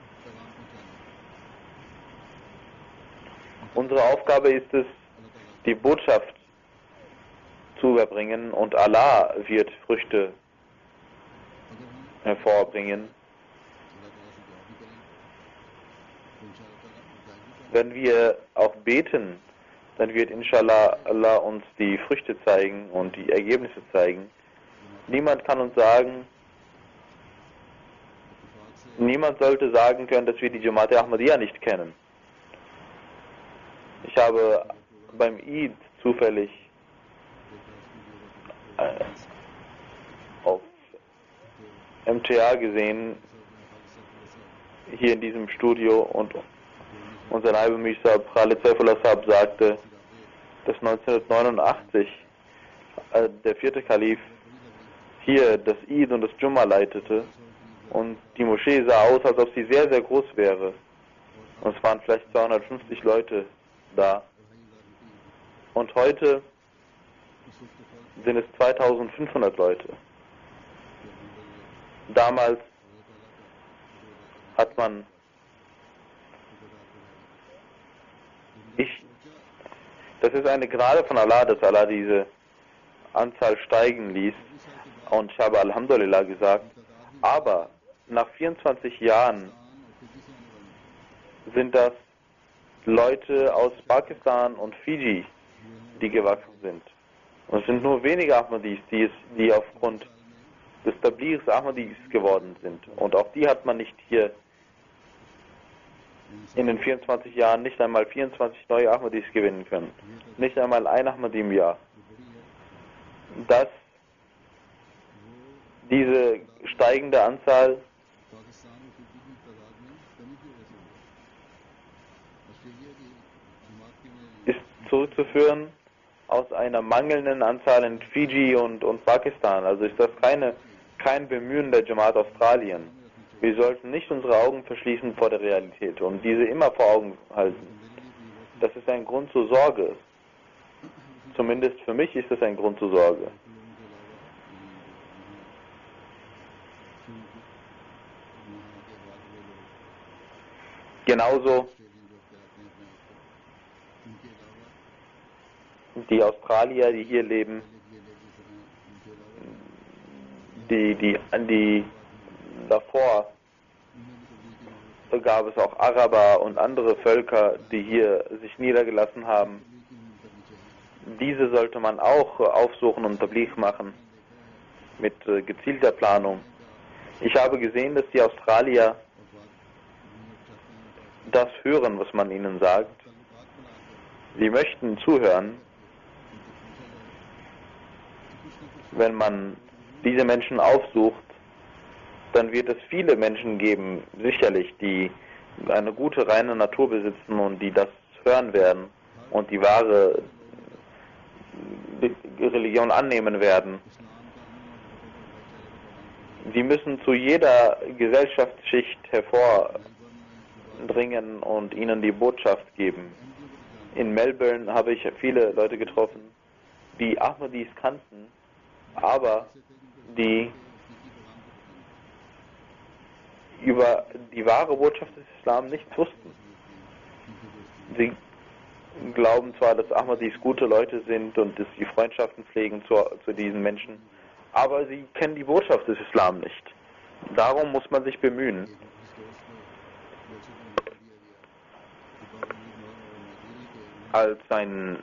Unsere Aufgabe ist es, die Botschaft zu überbringen und Allah wird Früchte hervorbringen. Wenn wir auch beten, dann wird inshallah Allah uns die Früchte zeigen und die Ergebnisse zeigen. Niemand kann uns sagen, niemand sollte sagen können, dass wir die Jamaat Ahmadiyya nicht kennen. Ich habe beim Eid zufällig äh, auf M T A gesehen, hier in diesem Studio, und unser Naib Mishab Khalid Saifullah Sahab sagte, dass neunzehnhundertneunundachtzig äh, der vierte Kalif hier das Eid und das Jumma leitete und die Moschee sah aus, als ob sie sehr, sehr groß wäre. Und es waren vielleicht zweihundertfünfzig Leute da. Und heute sind es zweitausendfünfhundert Leute. Damals hat man ich das ist eine Gnade von Allah, dass Allah diese Anzahl steigen ließ, und ich habe Alhamdulillah gesagt, aber nach vierundzwanzig Jahren sind das Leute aus Pakistan und Fiji, die gewachsen sind. Und es sind nur wenige Ahmadis, die, es, die aufgrund des Tablighs Ahmadis geworden sind. Und auch die hat man nicht hier in den vierundzwanzig Jahren nicht einmal vierundzwanzig neue Ahmadis gewinnen können. Nicht einmal ein Ahmadi im Jahr. Dass diese steigende Anzahl ist zurückzuführen aus einer mangelnden Anzahl in Fiji und, und Pakistan. Also ist das keine, kein Bemühen der Jamaat Australien. Wir sollten nicht unsere Augen verschließen vor der Realität und diese immer vor Augen halten. Das ist ein Grund zur Sorge. Zumindest für mich ist es ein Grund zur Sorge. Genauso die Australier, die hier leben, die, die, die davor gab es auch Araber und andere Völker, die hier sich niedergelassen haben. diese sollte man auch aufsuchen und Tabligh machen mit gezielter Planung. Ich habe gesehen, dass die Australier das hören, was man ihnen sagt. Sie möchten zuhören, wenn man diese Menschen aufsucht, dann wird es viele Menschen geben, sicherlich, die eine gute, reine Natur besitzen und die das hören werden und die wahre Religion annehmen werden. Sie müssen zu jeder Gesellschaftsschicht hervordringen und ihnen die Botschaft geben. In Melbourne habe ich viele Leute getroffen, die Ahmadis kannten, aber die über die wahre Botschaft des Islam nichts wussten. Sie glauben zwar, dass Ahmadis gute Leute sind und dass sie Freundschaften pflegen zu, zu diesen Menschen, aber sie kennen die Botschaft des Islam nicht. Darum muss man sich bemühen. Als ein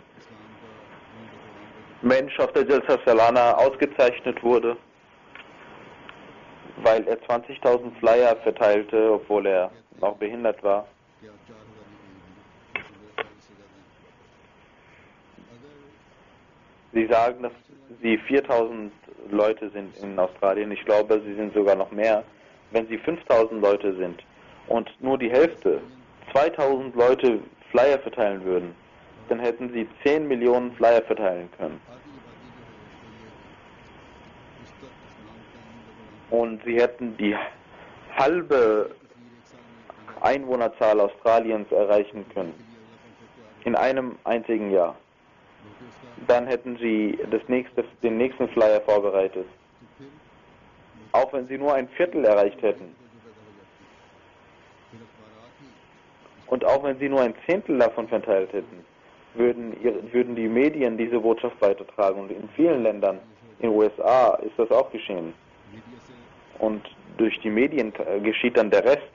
Mensch auf der Jalsa Salana ausgezeichnet wurde, weil er zwanzigtausend Flyer verteilte, obwohl er noch behindert war. Sie sagen, dass sie viertausend Leute sind in Australien. Ich glaube, sie sind sogar noch mehr. Wenn sie fünftausend Leute sind und nur die Hälfte, zweitausend Leute Flyer verteilen würden, dann hätten sie zehn Millionen Flyer verteilen können. Und sie hätten die halbe Einwohnerzahl Australiens erreichen können. In einem einzigen Jahr. Dann hätten sie das nächste, den nächsten Flyer vorbereitet. Auch wenn sie nur ein Viertel erreicht hätten. Und auch wenn sie nur ein Zehntel davon verteilt hätten, würden, würden die Medien diese Botschaft weitertragen. Und in vielen Ländern, in den U S A, ist das auch geschehen. Und durch die Medien geschieht dann der Rest.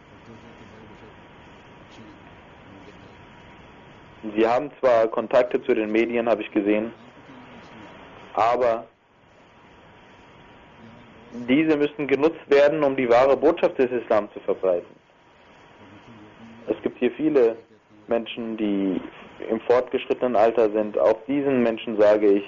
Sie haben zwar Kontakte zu den Medien, habe ich gesehen, aber diese müssen genutzt werden, um die wahre Botschaft des Islam zu verbreiten. Es gibt hier viele Menschen, die im fortgeschrittenen Alter sind. Auch diesen Menschen sage ich,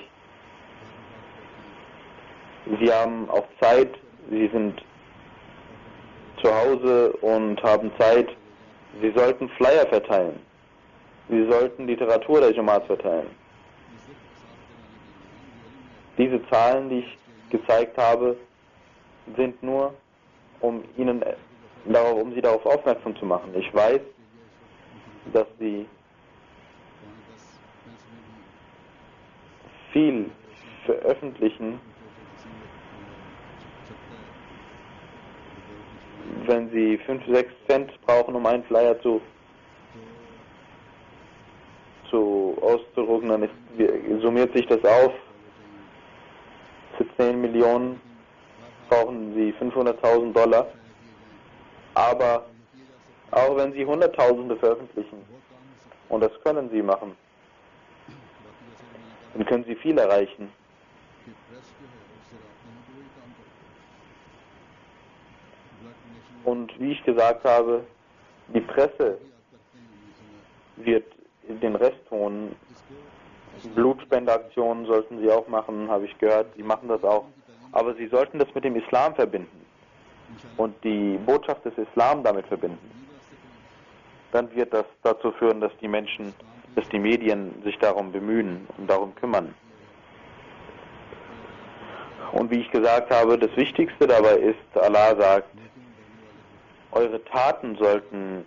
sie haben auch Zeit, sie sind zu Hause und haben Zeit, sie sollten Flyer verteilen. Sie sollten Literatur der Jamaat verteilen. Diese Zahlen, die ich gezeigt habe, sind nur, um Ihnen, um Sie darauf aufmerksam zu machen. Ich weiß, dass Sie viel veröffentlichen, wenn Sie fünf, sechs Cent brauchen, um einen Flyer zu zu auszudrucken, dann ist, summiert sich das auf. Für zehn Millionen brauchen Sie fünfhunderttausend Dollar. Aber auch wenn Sie Hunderttausende veröffentlichen, und das können Sie machen, dann können Sie viel erreichen. Und wie ich gesagt habe, die Presse wird den Rest tun. Blutspendeaktionen sollten sie auch machen, habe ich gehört. Sie machen das auch. Aber sie sollten das mit dem Islam verbinden und die Botschaft des Islam damit verbinden. Dann wird das dazu führen, dass die Menschen, dass die Medien sich darum bemühen und darum kümmern. Und wie ich gesagt habe, das Wichtigste dabei ist, Allah sagt, eure Taten sollten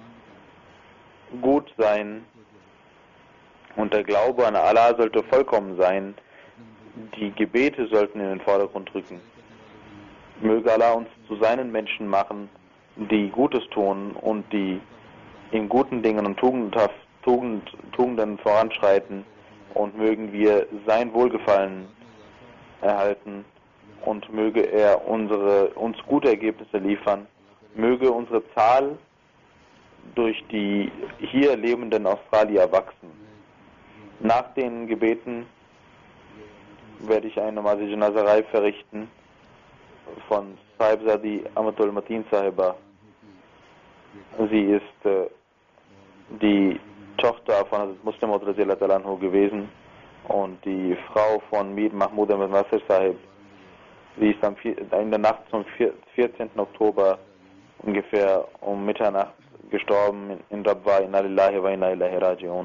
gut sein und der Glaube an Allah sollte vollkommen sein. Die Gebete sollten in den Vordergrund rücken. Möge Allah uns zu seinen Menschen machen, die Gutes tun und die in guten Dingen und tugendhaft, Tugend, Tugenden voranschreiten, und mögen wir sein Wohlgefallen erhalten und möge er unsere, uns gute Ergebnisse liefern. Möge unsere Zahl durch die hier lebenden Australier wachsen. Nach den Gebeten werde ich eine Namaz Janazarei verrichten von Sahibzadi Amatul Mateen Sahiba. Sie ist äh, die Tochter von Hazrat Muslim Maud radhiyallahu anhu gewesen und die Frau von Mir Mahmud Ahmad Nasir Sahib. Sie ist am, in der Nacht zum vierzehnten Oktober ungefähr um Mitternacht gestorben in Rabwa, inna lillahi wa inna ilaihi raji'un.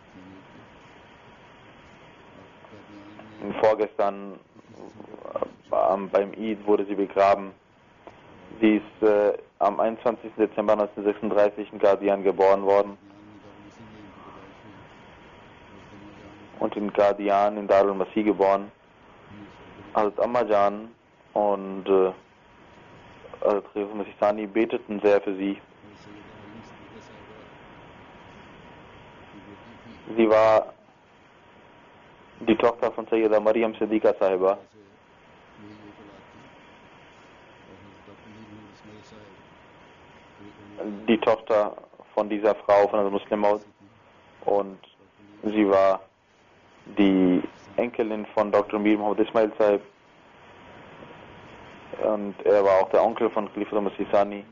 Vorgestern äh, beim Eid wurde sie begraben. Sie ist äh, am einundzwanzigsten Dezember neunzehnhundertsechsunddreißig in Qadian geboren worden und in Qadian in Darul Masih geboren. Hazrat Ammajan und äh, Hazrat Khalifa Masih Sani beteten sehr für sie. Sie war die Tochter von Sayyida Maryam Siddiqa Sahiba. Die Tochter von dieser Frau, von der Muslim Maud. Und sie war die Enkelin von Doktor Mir Muhammad Ismail Sahib. Und er war auch der Onkel von Khalifa Masih Sani.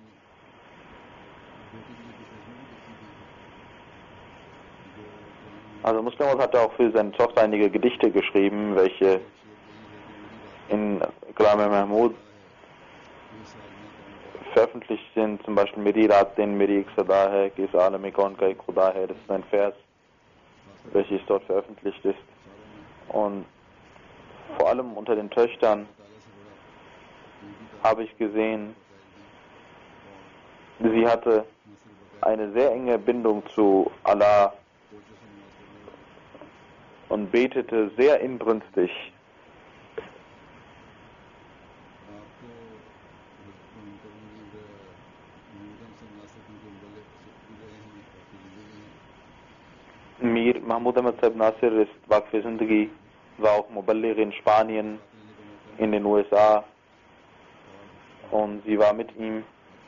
Also Muslim Maud hatte auch für seine Tochter einige Gedichte geschrieben, welche in Kalam Mahmud veröffentlicht sind, zum Beispiel Meri Raat Din Meri Ek Sada Hai, Ki Is Aalam Mein Kaun Ka Ek Khuda Hai. Das ist ein Vers, welches dort veröffentlicht ist. Und vor allem unter den Töchtern habe ich gesehen, sie hatte eine sehr enge Bindung zu Allah und betete sehr inbrünstig. Mir Mahmud Ahmad Sahib Nasir ist Waqf Zindagi, war auch Muballigh in Spanien, in den U S A und sie war mit ihm.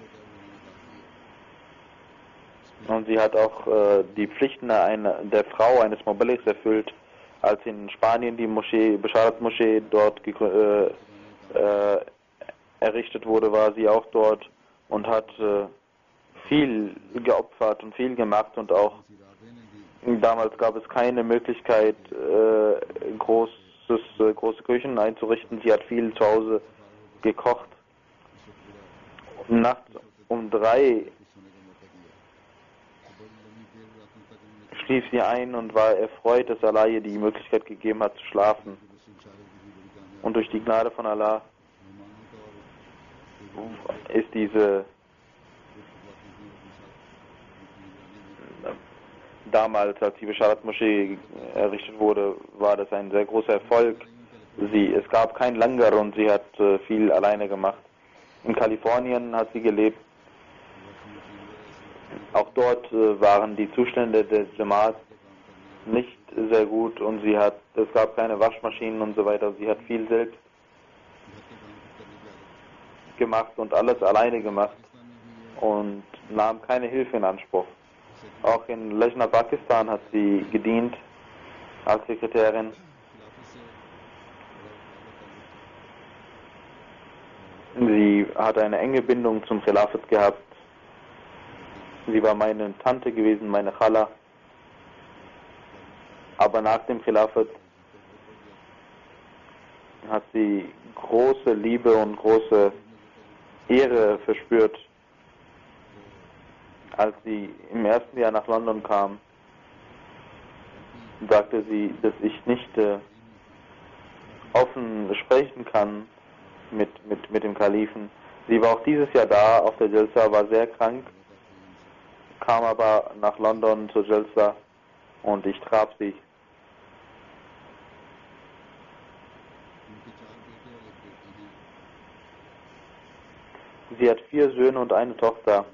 Und sie hat auch äh, die Pflichten einer, der Frau eines Muballighs erfüllt. Als in Spanien die Moschee, Basharat Moschee dort äh, äh, errichtet wurde, war sie auch dort und hat äh, viel geopfert und viel gemacht und auch damals gab es keine Möglichkeit, äh, großes, äh, große Küchen einzurichten. Sie hat viel zu Hause gekocht. Nachts um drei schlief sie ein und war erfreut, dass Allah ihr die Möglichkeit gegeben hat zu schlafen. Und durch die Gnade von Allah ist diese damals, als die Basharat Moschee errichtet wurde, war das ein sehr großer Erfolg. Sie, es gab kein Langar und sie hat äh, viel alleine gemacht. In Kalifornien hat sie gelebt. Auch dort äh, waren die Zustände des Jamaat nicht sehr gut und sie hat, es gab keine Waschmaschinen und so weiter. Sie hat viel selbst gemacht und alles alleine gemacht und nahm keine Hilfe in Anspruch. Auch in Lajna Pakistan hat sie gedient als Sekretärin. Sie hat eine enge Bindung zum Khilafat gehabt. Sie war meine Tante gewesen, meine Khala. Aber nach dem Khilafat hat sie große Liebe und große Ehre verspürt. Als sie im ersten Jahr nach London kam, sagte sie, dass ich nicht äh, offen sprechen kann mit, mit, mit dem Kalifen. Sie war auch dieses Jahr da auf der Jalsa, war sehr krank, kam aber nach London zur Jalsa und ich traf sie. Sie hat vier Söhne und eine Tochter.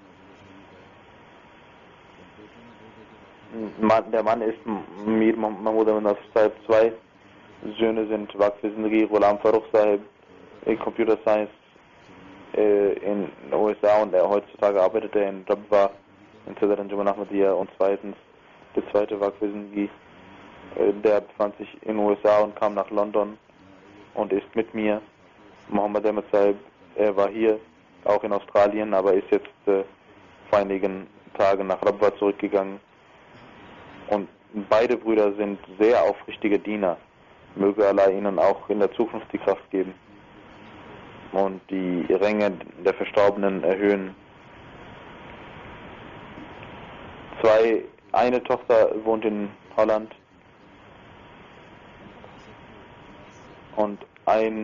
Der Mann ist Mir Mahmud Ahmad Sahib. Zwei Söhne sind Waqf Zindagi, Ghulam Farooq Sahib, Computer Science äh, in den U S A und er heutzutage arbeitet er in Rabwa in Sadr Anjuman Ahmadiyya und zweitens der zweite Waqf Zindagi der befand sich in den U S A und kam nach London und ist mit mir. Mohammed Ahmad Sahib, er war hier, auch in Australien, aber ist jetzt äh, vor einigen Tagen nach Rabwa zurückgegangen. Und beide Brüder sind sehr aufrichtige Diener. Möge Allah ihnen auch in der Zukunft die Kraft geben und die Ränge der Verstorbenen erhöhen. Zwei, eine Tochter wohnt in Holland und ein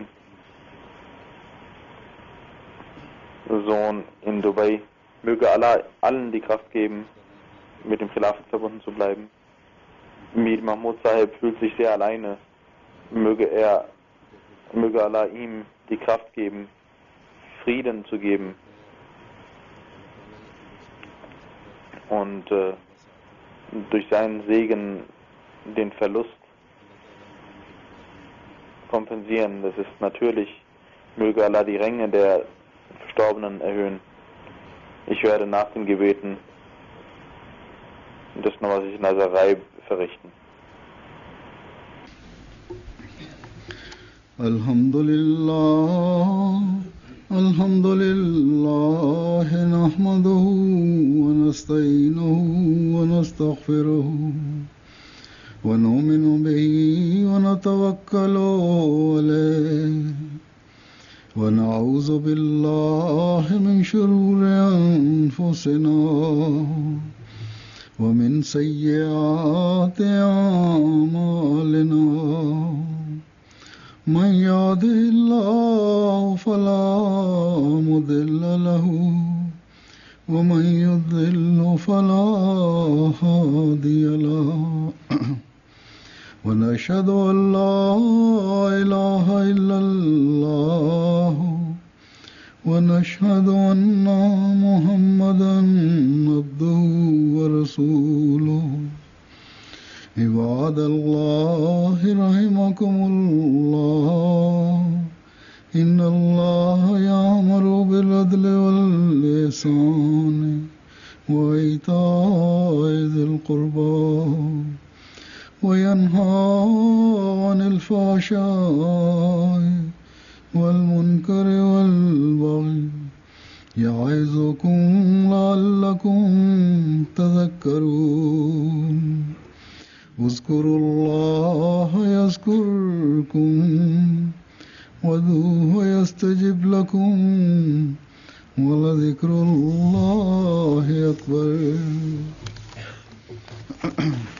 Sohn in Dubai. Möge Allah allen die Kraft geben, mit dem Khilafat verbunden zu bleiben. Mir Mahmud Sahib fühlt sich sehr alleine. Möge er, möge Allah ihm die Kraft geben, Frieden zu geben und äh, durch seinen Segen den Verlust kompensieren. Das ist natürlich. Möge Allah die Ränge der Verstorbenen erhöhen. Ich werde nach den Gebeten das Nawazij Nazarei verrichten. Alhamdulillah, Alhamdulillah, nahmaduhu wa nasta'inuhu wa nastaghfiruhu wa nu'minu bihi wa natawakkalu alayhi wa na'udhu billahi min shururi anfusina ومن سيئات أعمالنا من يهده الله فلا مضل له ومن يضلل فلا هادي له ونشهد أن لا إله إلا الله ونشهد أن محمدا عبده ورسوله عباد الله رحمكم الله إن الله يأمر بالعدل والإحسان وإيتاء ذي القربى وينهى عن الفحشاء والمنكر والبغي يعظكم لعلكم تذكرون اذكروا الله يذكركم وادعوه يستجب لكم ولذكر الله أكبر.